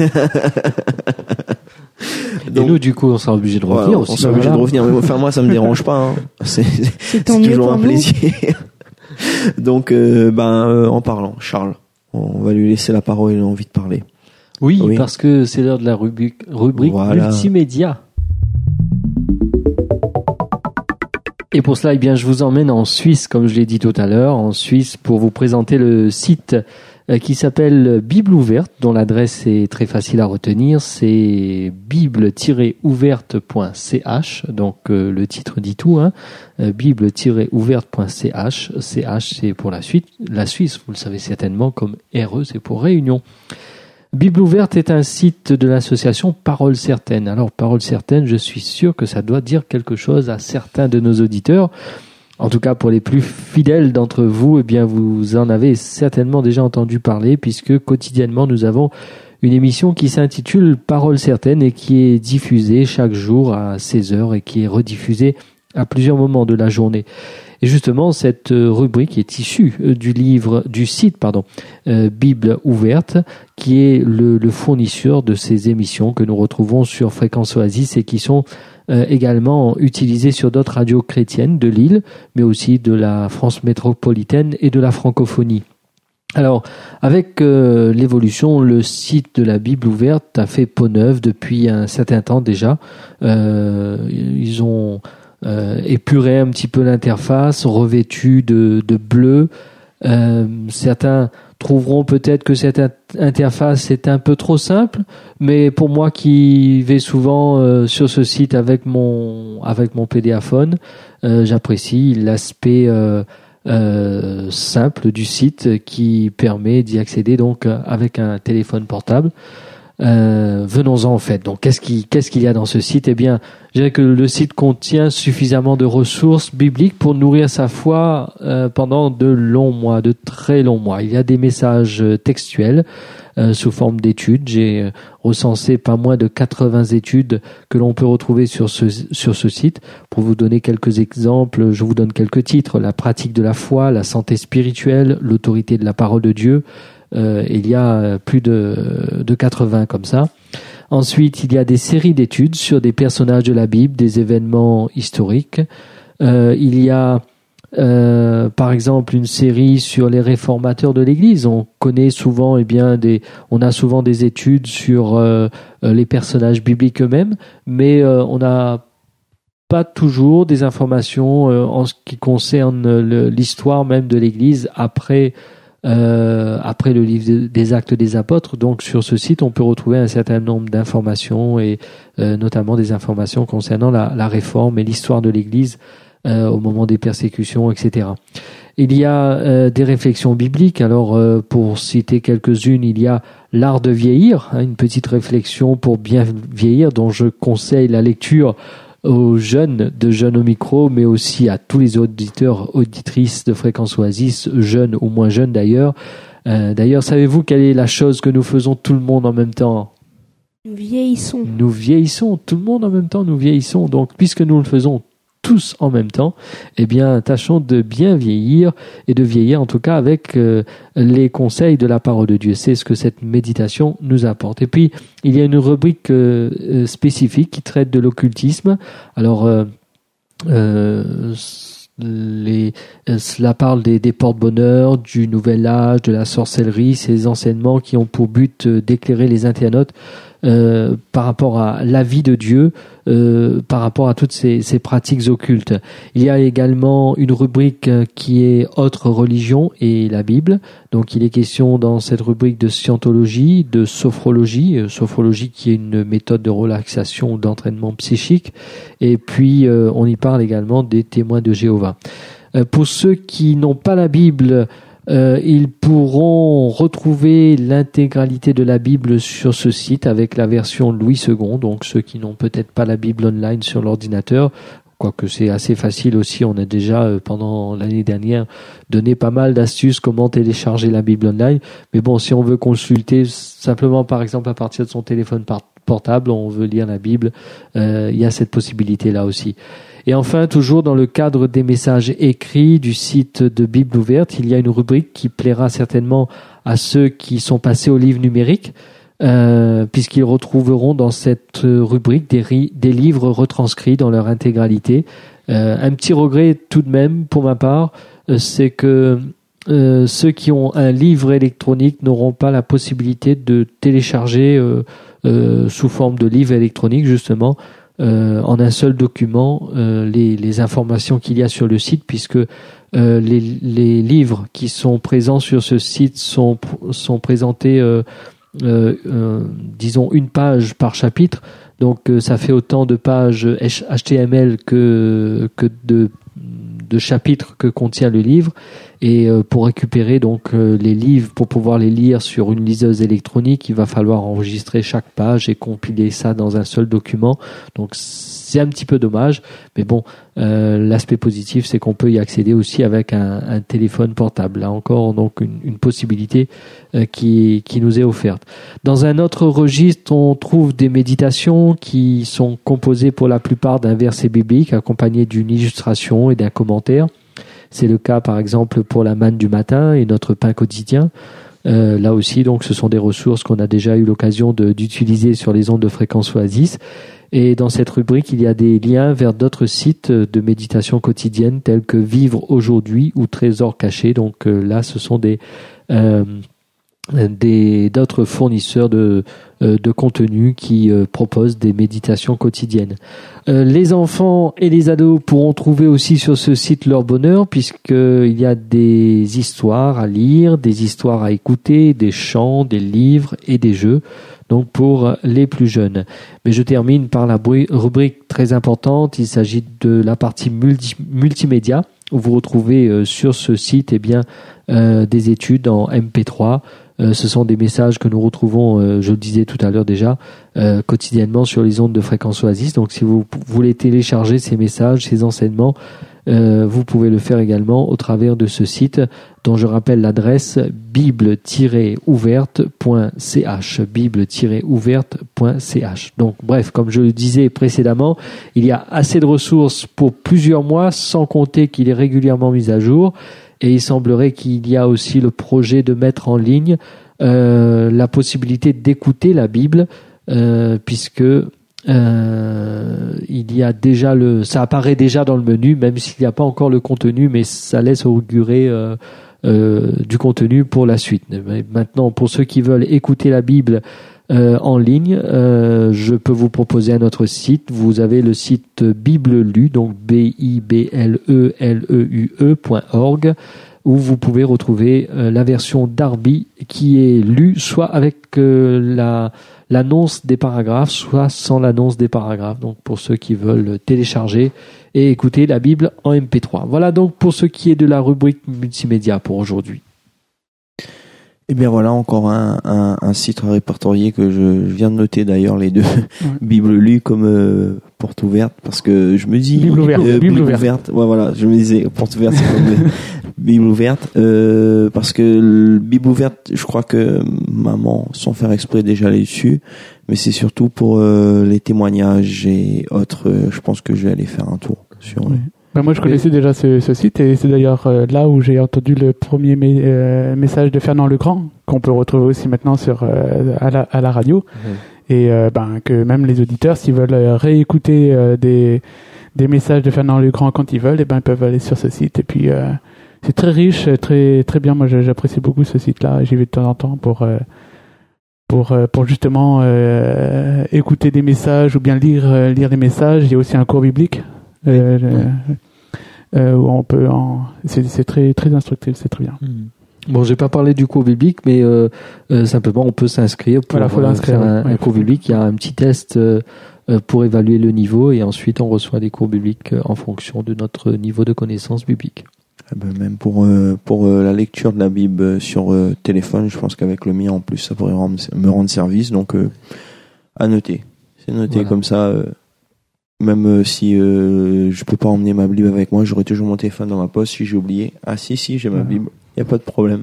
Donc, et nous, du coup, on sera obligé de revenir voilà, aussi. On sera obligé de revenir. Mais enfin, moi, ça me dérange pas. Hein. C'est, c'est, c'est, c'est toujours un plaisir. Donc, euh, ben, euh, en parlant, Charles, on va lui laisser la parole. Il a envie de parler. Oui, oui. Parce que c'est l'heure de la rubrique, rubrique voilà. multimédia. Et pour cela, eh bien, je vous emmène en Suisse, comme je l'ai dit tout à l'heure, en Suisse, pour vous présenter le site qui s'appelle Bible ouverte, dont l'adresse est très facile à retenir, c'est bible tiret ouverte point c h, donc euh, le titre dit tout, hein, euh, bible tiret ouverte point c h, C H c'est pour la suite, la Suisse, vous le savez certainement, comme R E c'est pour Réunion. Bible ouverte est un site de l'association Parole Certaine. Alors Parole Certaine, je suis sûr que ça doit dire quelque chose à certains de nos auditeurs. En tout cas, pour les plus fidèles d'entre vous, eh bien, vous en avez certainement déjà entendu parler, puisque quotidiennement, nous avons une émission qui s'intitule Parole certaine et qui est diffusée chaque jour à seize heures et qui est rediffusée à plusieurs moments de la journée. Et justement, cette rubrique est issue du livre, du site, pardon, euh, Bible ouverte, qui est le, le fournisseur de ces émissions que nous retrouvons sur Fréquence Oasis et qui sont euh, également utilisées sur d'autres radios chrétiennes de l'île, mais aussi de la France métropolitaine et de la francophonie. Alors, avec euh, l'évolution, le site de la Bible ouverte a fait peau neuve depuis un certain temps déjà. Euh, ils ont Euh, épuré un petit peu l'interface, revêtu de, de bleu. Euh, certains trouveront peut-être que cette interface est un peu trop simple, mais pour moi qui vais souvent euh, sur ce site avec mon avec mon pédéaphone, euh, j'apprécie l'aspect euh, euh, simple du site qui permet d'y accéder donc avec un téléphone portable. Euh, venons-en en fait. Donc, qu'est-ce qui, qu'est-ce qu'il y a dans ce site ? Eh bien, je dirais que le site contient suffisamment de ressources bibliques pour nourrir sa foi euh, pendant de longs mois, de très longs mois. Il y a des messages textuels euh, sous forme d'études. J'ai euh, recensé pas moins de quatre-vingts études que l'on peut retrouver sur ce sur ce site. Pour vous donner quelques exemples, je vous donne quelques titres : la pratique de la foi, la santé spirituelle, l'autorité de la parole de Dieu. Euh, il y a plus de, de quatre-vingts comme ça. Ensuite, il y a des séries d'études sur des personnages de la Bible, des événements historiques. Euh, il y a, euh, par exemple, une série sur les réformateurs de l'Église. On connaît souvent, eh bien, des, on a souvent des études sur euh, les personnages bibliques eux-mêmes, mais euh, on n'a pas toujours des informations euh, en ce qui concerne le, l'histoire même de l'Église après. Euh, après le livre des Actes des Apôtres. Donc sur ce site, on peut retrouver un certain nombre d'informations et euh, notamment des informations concernant la, la réforme et l'histoire de l'Église euh, au moment des persécutions, et cetera. Il y a euh, des réflexions bibliques. Alors euh, pour citer quelques-unes, il y a l'art de vieillir, hein, une petite réflexion pour bien vieillir dont je conseille la lecture aux jeunes de Jeunes au micro, mais aussi à tous les auditeurs, auditrices de Fréquence Oasis, jeunes ou moins jeunes d'ailleurs. Euh, d'ailleurs, savez-vous quelle est la chose que nous faisons tout le monde en même temps ? Nous vieillissons. Nous vieillissons, tout le monde en même temps, nous vieillissons. Donc, puisque nous le faisons tous en même temps, eh bien, tâchons de bien vieillir et de vieillir en tout cas avec euh, les conseils de la parole de Dieu. C'est ce que cette méditation nous apporte. Et puis, il y a une rubrique euh, spécifique qui traite de l'occultisme. Alors, euh, euh, les, euh, cela parle des, des porte-bonheur, du nouvel âge, de la sorcellerie, ces enseignements qui ont pour but euh, d'éclairer les internautes Euh, par rapport à la vie de Dieu, euh, par rapport à toutes ces, ces pratiques occultes. Il y a également une rubrique qui est autres religions et la Bible. Donc il est question dans cette rubrique de scientologie, de sophrologie, euh, sophrologie qui est une méthode de relaxation ou d'entraînement psychique. Et puis euh, on y parle également des témoins de Jéhovah. Euh, pour ceux qui n'ont pas la Bible, Euh, ils pourront retrouver l'intégralité de la Bible sur ce site avec la version Louis second. Donc ceux qui n'ont peut-être pas la Bible online sur l'ordinateur, quoique c'est assez facile aussi, on a déjà euh, pendant l'année dernière donné pas mal d'astuces comment télécharger la Bible online. Mais bon, si on veut consulter simplement par exemple à partir de son téléphone portable, on veut lire la Bible, euh, il y a cette possibilité là aussi. Et enfin, toujours dans le cadre des messages écrits du site de Bible ouverte, il y a une rubrique qui plaira certainement à ceux qui sont passés au livre numérique, euh, puisqu'ils retrouveront dans cette rubrique des, ri- des livres retranscrits dans leur intégralité. Euh, un petit regret tout de même pour ma part, euh, c'est que euh, ceux qui ont un livre électronique n'auront pas la possibilité de télécharger euh, euh, sous forme de livre électronique justement, Euh, en un seul document euh, les, les informations qu'il y a sur le site, puisque euh, les, les livres qui sont présents sur ce site sont, sont présentés, euh, euh, euh, disons, une page par chapitre. Donc euh, ça fait autant de pages H T M L que, que de, de chapitres que contient le livre. Et euh, pour récupérer donc euh, les livres, pour pouvoir les lire sur une liseuse électronique, il va falloir enregistrer chaque page et compiler ça dans un seul document. Donc c'est un petit peu dommage, mais bon, Euh, l'aspect positif, c'est qu'on peut y accéder aussi avec un, un téléphone portable. Là encore, donc une, une possibilité euh, qui, qui nous est offerte. Dans un autre registre, on trouve des méditations qui sont composées pour la plupart d'un verset biblique accompagné d'une illustration et d'un commentaire. C'est le cas, par exemple, pour la manne du matin et notre pain quotidien. Euh, là aussi, donc, ce sont des ressources qu'on a déjà eu l'occasion de, d'utiliser sur les ondes de fréquence Oasis. Et dans cette rubrique, il y a des liens vers d'autres sites de méditation quotidienne tels que Vivre aujourd'hui ou Trésor caché. Donc euh, là, ce sont des, euh, des d'autres fournisseurs de, euh, de contenu qui euh, proposent des méditations quotidiennes. Euh, les enfants et les ados pourront trouver aussi sur ce site leur bonheur, puisqu'il y a des histoires à lire, des histoires à écouter, des chants, des livres et des jeux. Donc pour les plus jeunes. Mais je termine par la rubrique très importante. Il s'agit de la partie multi- multimédia où vous retrouvez euh, sur ce site eh bien euh, des études en M P trois. Euh, ce sont des messages que nous retrouvons, euh, je le disais tout à l'heure déjà, euh, quotidiennement sur les ondes de fréquence Oasis. Donc si vous voulez télécharger ces messages, ces enseignements, Euh, vous pouvez le faire également au travers de ce site dont je rappelle l'adresse bible tiret ouverte point c h bible tiret ouverte point c h. Donc bref, comme je le disais précédemment, il y a assez de ressources pour plusieurs mois, sans compter qu'il est régulièrement mis à jour, et il semblerait qu'il y a aussi le projet de mettre en ligne euh, la possibilité d'écouter la Bible, euh, puisque Euh, il y a déjà le, ça apparaît déjà dans le menu, même s'il n'y a pas encore le contenu, mais ça laisse augurer euh, euh, du contenu pour la suite. Mais maintenant, pour ceux qui veulent écouter la Bible euh, en ligne, euh, je peux vous proposer un autre site. Vous avez le site Bible Lu, donc B I B L E L E U E point org, où vous pouvez retrouver euh, la version Darby qui est lue soit avec euh, la l'annonce des paragraphes, soit sans l'annonce des paragraphes. Donc pour ceux qui veulent télécharger et écouter la Bible en M P trois. Voilà donc pour ce qui est de la rubrique multimédia pour aujourd'hui. Et bien voilà encore un, un, un site répertorié que je, je viens de noter d'ailleurs les deux. Ouais. Bible lue comme euh, porte ouverte, parce que je me dis Bible ouverte, euh, Bible Bible ouverte. ouverte. Ouais, voilà, je me disais porte ouverte c'est comme euh, Bible ouverte euh, parce que le Bible ouverte, je crois que maman sans faire exprès déjà allée dessus, mais c'est surtout pour euh, les témoignages et autres. Euh, je pense que je vais aller faire un tour sur. Oui. Ben moi, je connaissais déjà ce, ce site, et c'est d'ailleurs euh, là où j'ai entendu le premier mé- euh, message de Fernand Legrand, qu'on peut retrouver aussi maintenant sur euh, à, la, à la radio, mmh. et euh, ben que même les auditeurs, s'ils veulent euh, réécouter euh, des des messages de Fernand Legrand quand ils veulent, et ben ils peuvent aller sur ce site. Et puis euh, c'est très riche, très très bien. Moi, j'apprécie beaucoup ce site-là. J'y vais de temps en temps pour euh, pour euh, pour justement euh, écouter des messages ou bien lire euh, lire des messages. Il y a aussi un cours biblique. Euh, ouais. euh, où on peut en... c'est, c'est très très instructif, c'est très bien. Mmh. Bon, j'ai pas parlé du cours biblique, mais euh, euh, simplement on peut s'inscrire pour voilà, faut euh, faire un, ouais, un cours biblique. Il y a un petit test euh, pour évaluer le niveau, et ensuite on reçoit des cours bibliques en fonction de notre niveau de connaissance biblique. Ah ben même pour euh, pour euh, la lecture de la Bible sur euh, téléphone, je pense qu'avec le mien en plus ça pourrait rendre, me rendre service, donc euh, à noter. C'est noté voilà. Comme ça. Euh, Même euh, si euh, je peux pas emmener ma Bible avec moi, j'aurai toujours mon téléphone dans ma poche si j'ai oublié. Ah si, si, j'ai ma Bible. Il n'y a pas de problème.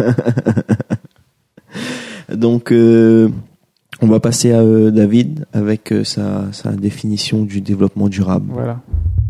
Donc, euh, on va passer à euh, David avec euh, sa, sa définition du développement durable. Voilà.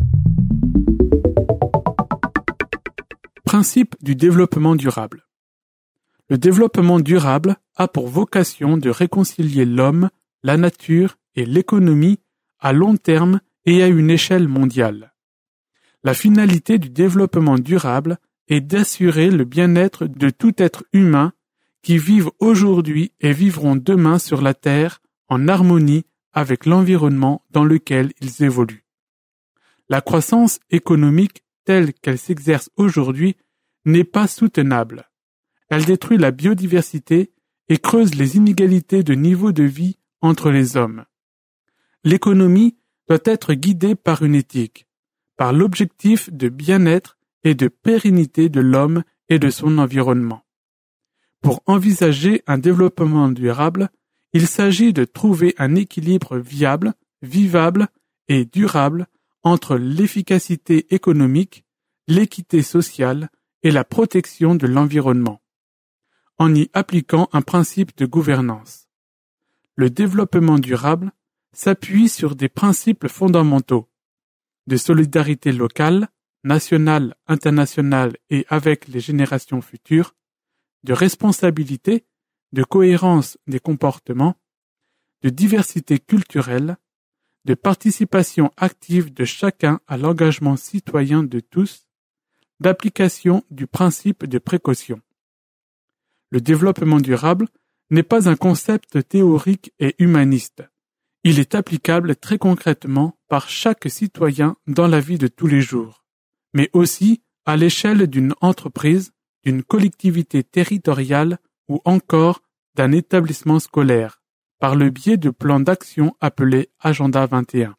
Principe du développement durable. Le développement durable a pour vocation de réconcilier l'homme, la nature et l'économie à long terme et à une échelle mondiale. La finalité du développement durable est d'assurer le bien-être de tout être humain qui vivent aujourd'hui et vivront demain sur la Terre en harmonie avec l'environnement dans lequel ils évoluent. La croissance économique telle qu'elle s'exerce aujourd'hui n'est pas soutenable. Elle détruit la biodiversité et creuse les inégalités de niveau de vie entre les hommes. L'économie doit être guidée par une éthique, par l'objectif de bien-être et de pérennité de l'homme et de son environnement. Pour envisager un développement durable, il s'agit de trouver un équilibre viable, vivable et durable entre l'efficacité économique, l'équité sociale et la protection de l'environnement, en y appliquant un principe de gouvernance. Le développement durable s'appuie sur des principes fondamentaux de solidarité locale, nationale, internationale et avec les générations futures, de responsabilité, de cohérence des comportements, de diversité culturelle, de participation active de chacun à l'engagement citoyen de tous, d'application du principe de précaution. Le développement durable n'est pas un concept théorique et humaniste. Il est applicable très concrètement par chaque citoyen dans la vie de tous les jours, mais aussi à l'échelle d'une entreprise, d'une collectivité territoriale ou encore d'un établissement scolaire, par le biais de plans d'action appelés Agenda vingt et un.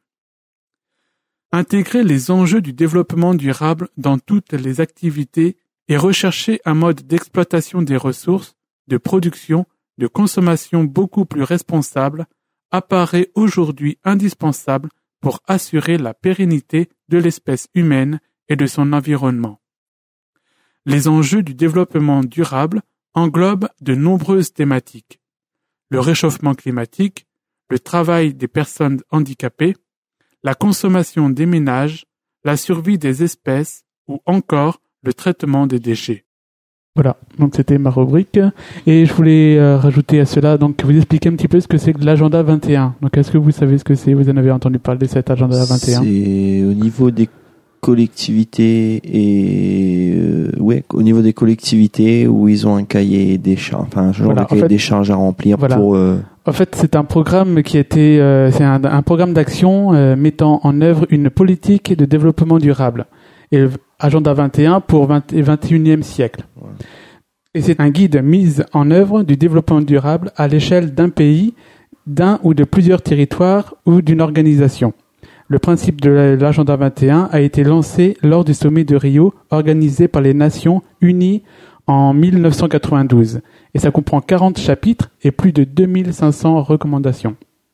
Intégrer les enjeux du développement durable dans toutes les activités et rechercher un mode d'exploitation des ressources, de production, de consommation beaucoup plus responsable apparaît aujourd'hui indispensable pour assurer la pérennité de l'espèce humaine et de son environnement. Les enjeux du développement durable englobent de nombreuses thématiques. Le réchauffement climatique, le travail des personnes handicapées, la consommation des ménages, la survie des espèces ou encore le traitement des déchets. Voilà, donc c'était ma rubrique. Et je voulais euh, rajouter à cela, donc vous expliquer un petit peu ce que c'est que l'agenda vingt et un. Donc est-ce que vous savez ce que c'est? Vous en avez entendu parler de cet agenda vingt et un? C'est au niveau des collectivités et euh, ouais, au niveau des collectivités où ils ont un cahier des charges, enfin un genre Voilà, de cahier en fait, des charges à remplir voilà. pour. Euh... En fait, c'est un programme qui a été, euh, c'est un, un programme d'action euh, mettant en œuvre une politique de développement durable. Et le Agenda vingt et un pour vingt et vingt et unième siècle. Ouais. Et c'est un guide mis en œuvre du développement durable à l'échelle d'un pays, d'un ou de plusieurs territoires ou d'une organisation. Le principe de l'Agenda vingt et un a été lancé lors du sommet de Rio organisé par les Nations Unies en mille neuf cent quatre-vingt-douze. Et ça comprend quarante chapitres et plus de deux mille cinq cents recommandations.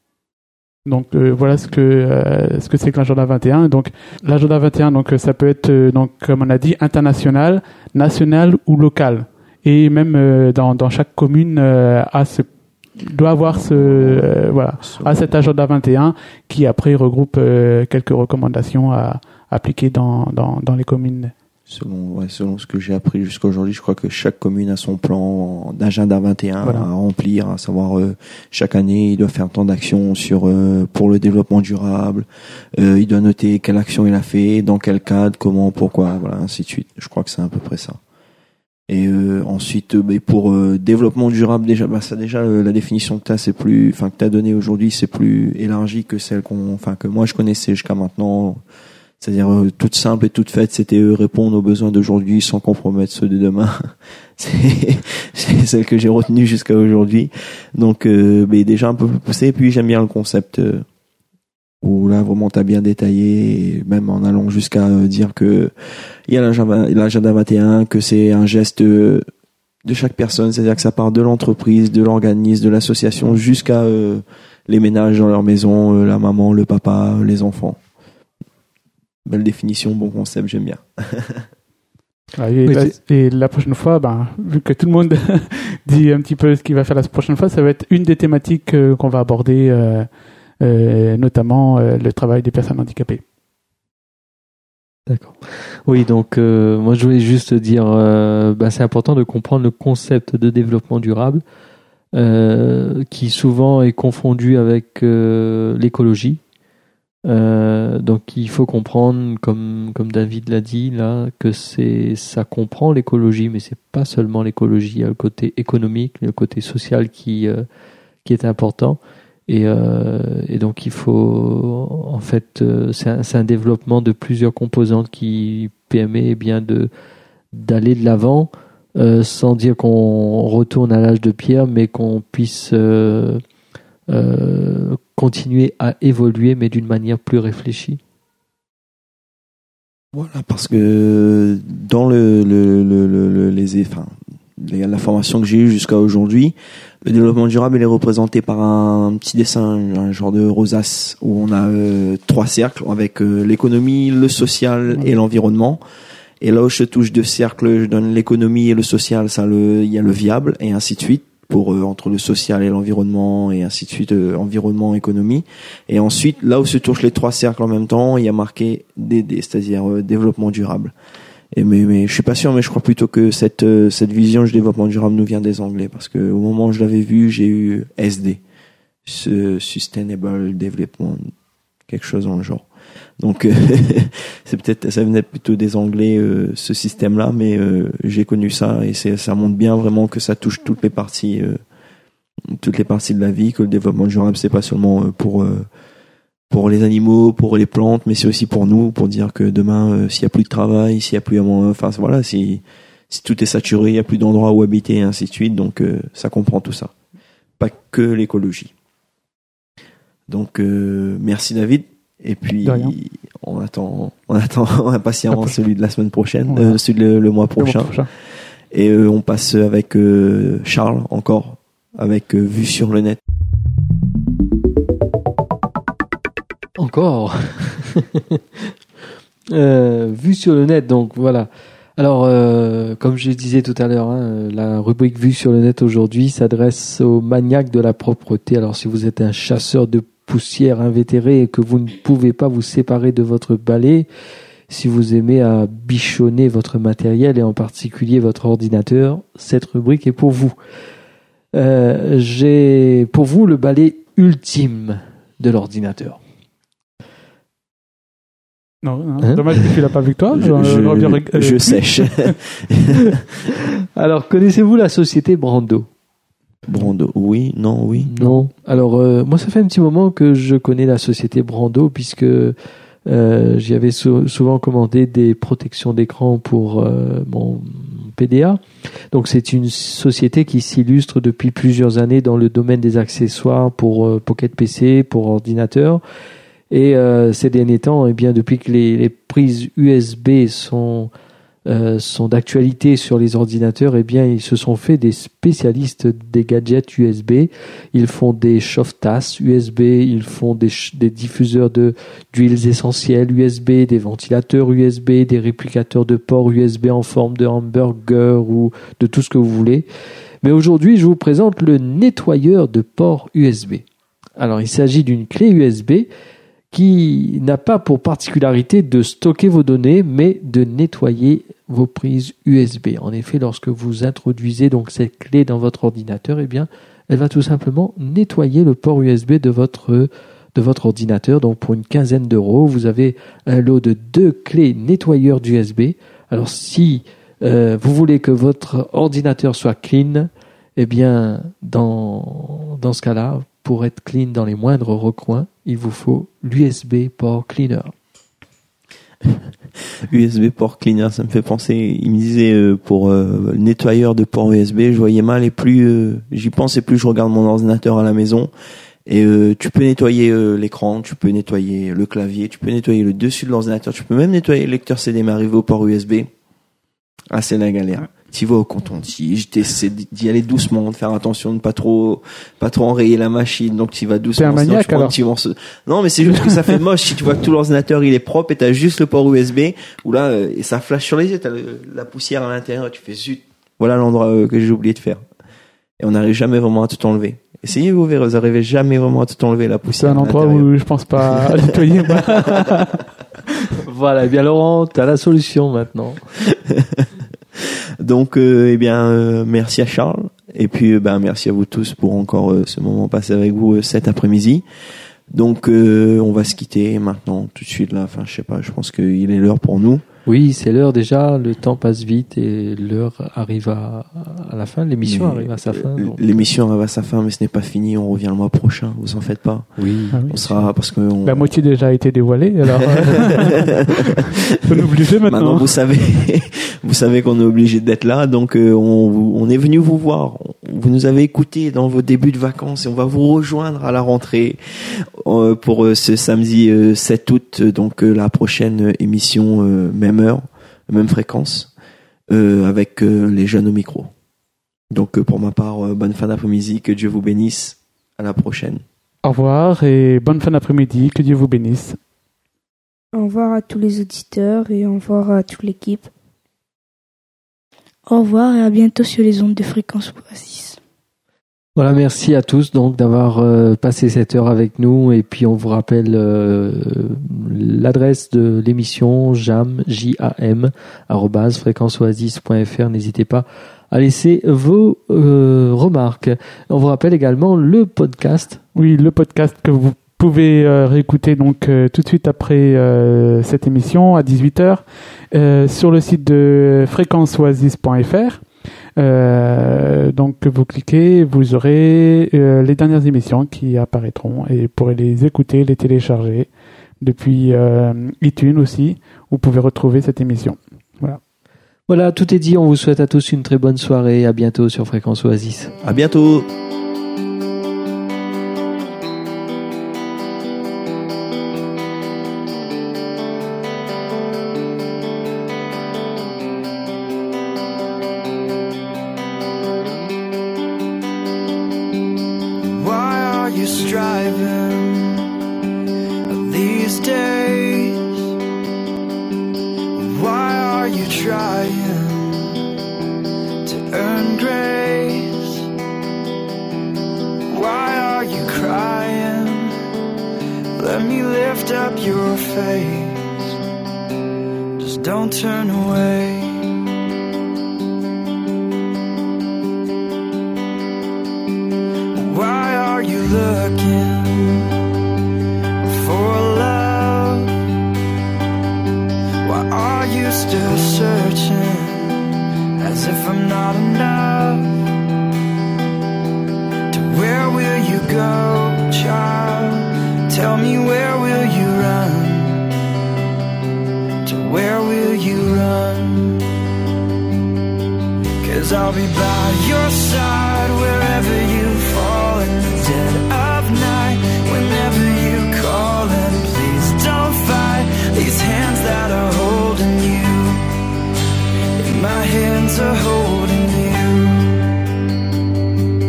Donc euh, voilà ce que euh, ce que c'est que l'agenda vingt et un. Donc l'agenda vingt et un, donc ça peut être euh, donc comme on a dit international, national ou local. Et même euh, dans dans chaque commune euh, a ce doit avoir ce euh, voilà à cet agenda vingt et un qui après regroupe euh, quelques recommandations à appliquer dans dans dans les communes. Selon, ouais, selon ce que j'ai appris jusqu'à aujourd'hui, je crois que chaque commune a son plan d'agenda vingt et un voilà. à remplir, à savoir euh, chaque année il doit faire tant d'actions sur euh, pour le développement durable, euh, il doit noter quelle action il a fait, dans quel cadre, comment, pourquoi, voilà, ainsi de suite. Je crois que c'est à peu près ça. Et euh, ensuite, euh, bah, pour euh, développement durable, déjà, bah ça déjà euh, la définition que t'as, c'est plus, enfin que t'as donnée aujourd'hui, c'est plus élargi que celle qu'on, enfin que moi je connaissais jusqu'à maintenant. C'est-à-dire euh, toute simple et toute faite, c'était euh, répondre aux besoins d'aujourd'hui sans compromettre ceux de demain. c'est, c'est celle que j'ai retenue jusqu'à aujourd'hui. Donc, euh, bah, déjà un peu plus poussé. Puis j'aime bien le concept euh, où là vraiment t'as bien détaillé, et même en allant jusqu'à euh, dire que il y a l'agenda, l'agenda vingt et un, que c'est un geste euh, de chaque personne. C'est-à-dire que ça part de l'entreprise, de l'organisme, de l'association, jusqu'à euh, les ménages dans leur maison, euh, la maman, le papa, les enfants. Belle définition, bon concept, j'aime bien. Ah, et, oui, la, et la prochaine fois, ben, vu que tout le monde dit un petit peu ce qu'il va faire la prochaine fois, ça va être une des thématiques euh, qu'on va aborder, euh, euh, notamment euh, le travail des personnes handicapées. D'accord. Oui, donc euh, moi je voulais juste dire, euh, bah, c'est important de comprendre le concept de développement durable, euh, qui souvent est confondu avec euh, l'écologie. Euh, donc il faut comprendre, comme comme David l'a dit là, que c'est ça comprend l'écologie, mais c'est pas seulement l'écologie. Il y a le côté économique, le côté social qui euh, qui est important. Et euh, et donc il faut en fait euh, c'est un, c'est un développement de plusieurs composantes qui permet eh bien de d'aller de l'avant, euh, sans dire qu'on retourne à l'âge de pierre, mais qu'on puisse euh, Euh, continuer à évoluer, mais d'une manière plus réfléchie. Voilà, parce que dans le, le, le, le, le les, enfin, les- la formation que j'ai eue jusqu'à aujourd'hui, le développement durable il est représenté par un petit dessin, un genre de rosace où on a euh, trois cercles avec euh, l'économie, le social et l'environnement. Et là où je touche deux cercles, je donne l'économie et le social, ça le, il y a le viable et ainsi de suite pour euh, entre le social et l'environnement et ainsi de suite, euh, environnement, économie. Et ensuite, là où se touchent les trois cercles en même temps, il y a marqué D D, c'est-à-dire euh, développement durable. Et mais, mais je suis pas sûr, mais je crois plutôt que cette euh, cette vision du développement durable nous vient des Anglais, parce que au moment où je l'avais vu, j'ai eu S D, ce Sustainable Development, quelque chose dans le genre. Donc euh, c'est peut-être ça venait plutôt des Anglais euh, ce système-là, mais euh, j'ai connu ça et c'est ça montre bien vraiment que ça touche toutes les parties euh, toutes les parties de la vie, que le développement durable c'est pas seulement euh, pour euh, pour les animaux, pour les plantes, mais c'est aussi pour nous, pour dire que demain euh, s'il y a plus de travail, s'il y a plus à manger, enfin voilà, si si tout est saturé, il y a plus d'endroits où habiter et ainsi de suite, donc euh, ça comprend tout ça, pas que l'écologie. Donc euh, merci David. Et puis, on attend, on attend impatiemment celui de la semaine prochaine, voilà. euh, celui de le, le mois prochain. Le mois prochain. Et euh, on passe avec euh, Charles encore, avec euh, Vue sur le net. Encore euh, Vue sur le net, donc voilà. Alors, euh, comme je disais tout à l'heure, hein, la rubrique Vue sur le net aujourd'hui s'adresse aux maniaques de la propreté. Alors, si vous êtes un chasseur de poussière invétérée et que vous ne pouvez pas vous séparer de votre balai, si vous aimez à bichonner votre matériel et en particulier votre ordinateur, cette rubrique est pour vous. Euh, j'ai pour vous le balai ultime de l'ordinateur. Non, non hein dommage que tu l'as pas vu toi. Je, je, je, je sèche. Alors, connaissez-vous la société Brando ? Brando, oui, non, oui. Non. Alors, euh, moi, ça fait un petit moment que je connais la société Brando, puisque euh, j'y avais sou- souvent commandé des protections d'écran pour euh, mon P D A. Donc, c'est une société qui s'illustre depuis plusieurs années dans le domaine des accessoires pour euh, Pocket P C, pour ordinateur. Et euh, ces derniers temps, eh bien, depuis que les, les prises U S B sont Euh, sont d'actualité sur les ordinateurs, eh bien, ils se sont fait des spécialistes des gadgets U S B. Ils font des chauffe-tasses U S B, ils font des, des diffuseurs de, d'huiles essentielles U S B, des ventilateurs U S B, des réplicateurs de ports U S B en forme de hamburger ou de tout ce que vous voulez. Mais aujourd'hui, je vous présente le nettoyeur de ports U S B. Alors, il s'agit d'une clé U S B qui n'a pas pour particularité de stocker vos données, mais de nettoyer vos prises U S B. En effet, lorsque vous introduisez donc cette clé dans votre ordinateur, eh bien, elle va tout simplement nettoyer le port U S B de votre de votre ordinateur. Donc, pour une quinzaine d'euros, vous avez un lot de deux clés nettoyeurs d'U S B. Alors, si euh, vous voulez que votre ordinateur soit clean, eh bien, dans dans ce cas-là, pour être clean dans les moindres recoins, il vous faut l'U S B Port Cleaner. U S B Port Cleaner, ça me fait penser, il me disait euh, pour euh, le nettoyeur de port U S B, je voyais mal et plus euh, j'y pense et plus je regarde mon ordinateur à la maison. Et euh, tu peux nettoyer euh, l'écran, tu peux nettoyer le clavier, tu peux nettoyer le dessus de l'ordinateur, tu peux même nettoyer le lecteur C D, mais arrivé au port U S B, ah c'est la galère. Tu vas au coton-tige, t'essaies d'y aller doucement, de faire attention de ne pas trop, pas trop enrayer la machine, donc tu vas doucement. T'es un maniaque, alors. Tu se... Non, mais c'est juste que ça fait moche si tu vois que tout l'ordinateur il est propre et t'as juste le port U S B, où là, euh, et ça flash sur les yeux, t'as le, la poussière à l'intérieur, tu fais zut, voilà l'endroit euh, que j'ai oublié de faire. Et on n'arrive jamais vraiment à tout enlever. Essayez, vous verrez, vous n'arrivez jamais vraiment à tout enlever, la poussière. C'est un endroit où je pense pas à nettoyer. Voilà, eh bien Laurent, t'as la solution maintenant. Donc, euh, eh bien, euh, merci à Charles. Et puis, euh, ben, merci à vous tous pour encore euh, ce moment passé avec vous euh, cet après-midi. Donc, euh, on va se quitter maintenant, tout de suite là. Enfin, je sais pas, je pense qu'il est l'heure pour nous. Oui, c'est l'heure déjà, le temps passe vite et l'heure arrive à, à la fin, l'émission Mais, arrive à sa fin. Donc. L'émission arrive à sa fin, mais ce n'est pas fini, on revient le mois prochain, vous en faites pas. Oui. Ah oui on sera, parce que on... La moitié déjà a été dévoilée, alors, euh... faut nous obliger maintenant. Maintenant, vous savez, vous savez qu'on est obligé d'être là, donc, euh, on, on est venu vous voir. Vous nous avez écouté dans vos débuts de vacances et on va vous rejoindre à la rentrée, euh, pour euh, ce samedi euh, sept août, donc euh, la prochaine émission, euh, même heure, même fréquence, euh, avec euh, les jeunes au micro. Donc euh, pour ma part, euh, bonne fin d'après-midi, que Dieu vous bénisse. À la prochaine. Au revoir et bonne fin d'après-midi, que Dieu vous bénisse. Au revoir à tous les auditeurs et au revoir à toute l'équipe. Au revoir et à bientôt sur les ondes de Fréquence Oasis. Voilà, merci à tous donc d'avoir euh, passé cette heure avec nous et puis on vous rappelle euh, l'adresse de l'émission jam j a m arobase fréquence oasis point f r. N'hésitez pas à laisser vos euh, remarques. On vous rappelle également le podcast. Oui, le podcast que vous pouvez euh, réécouter donc euh, tout de suite après euh, cette émission à dix-huit heures euh, sur le site de fréquence oasis point f r. Euh, donc vous cliquez, vous aurez euh, les dernières émissions qui apparaîtront et vous pourrez les écouter, les télécharger depuis euh, iTunes aussi. Vous pouvez retrouver cette émission. Voilà. Voilà, tout est dit. On vous souhaite à tous une très bonne soirée. À bientôt sur Fréquence Oasis. À bientôt.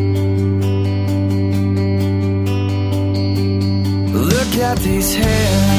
These hands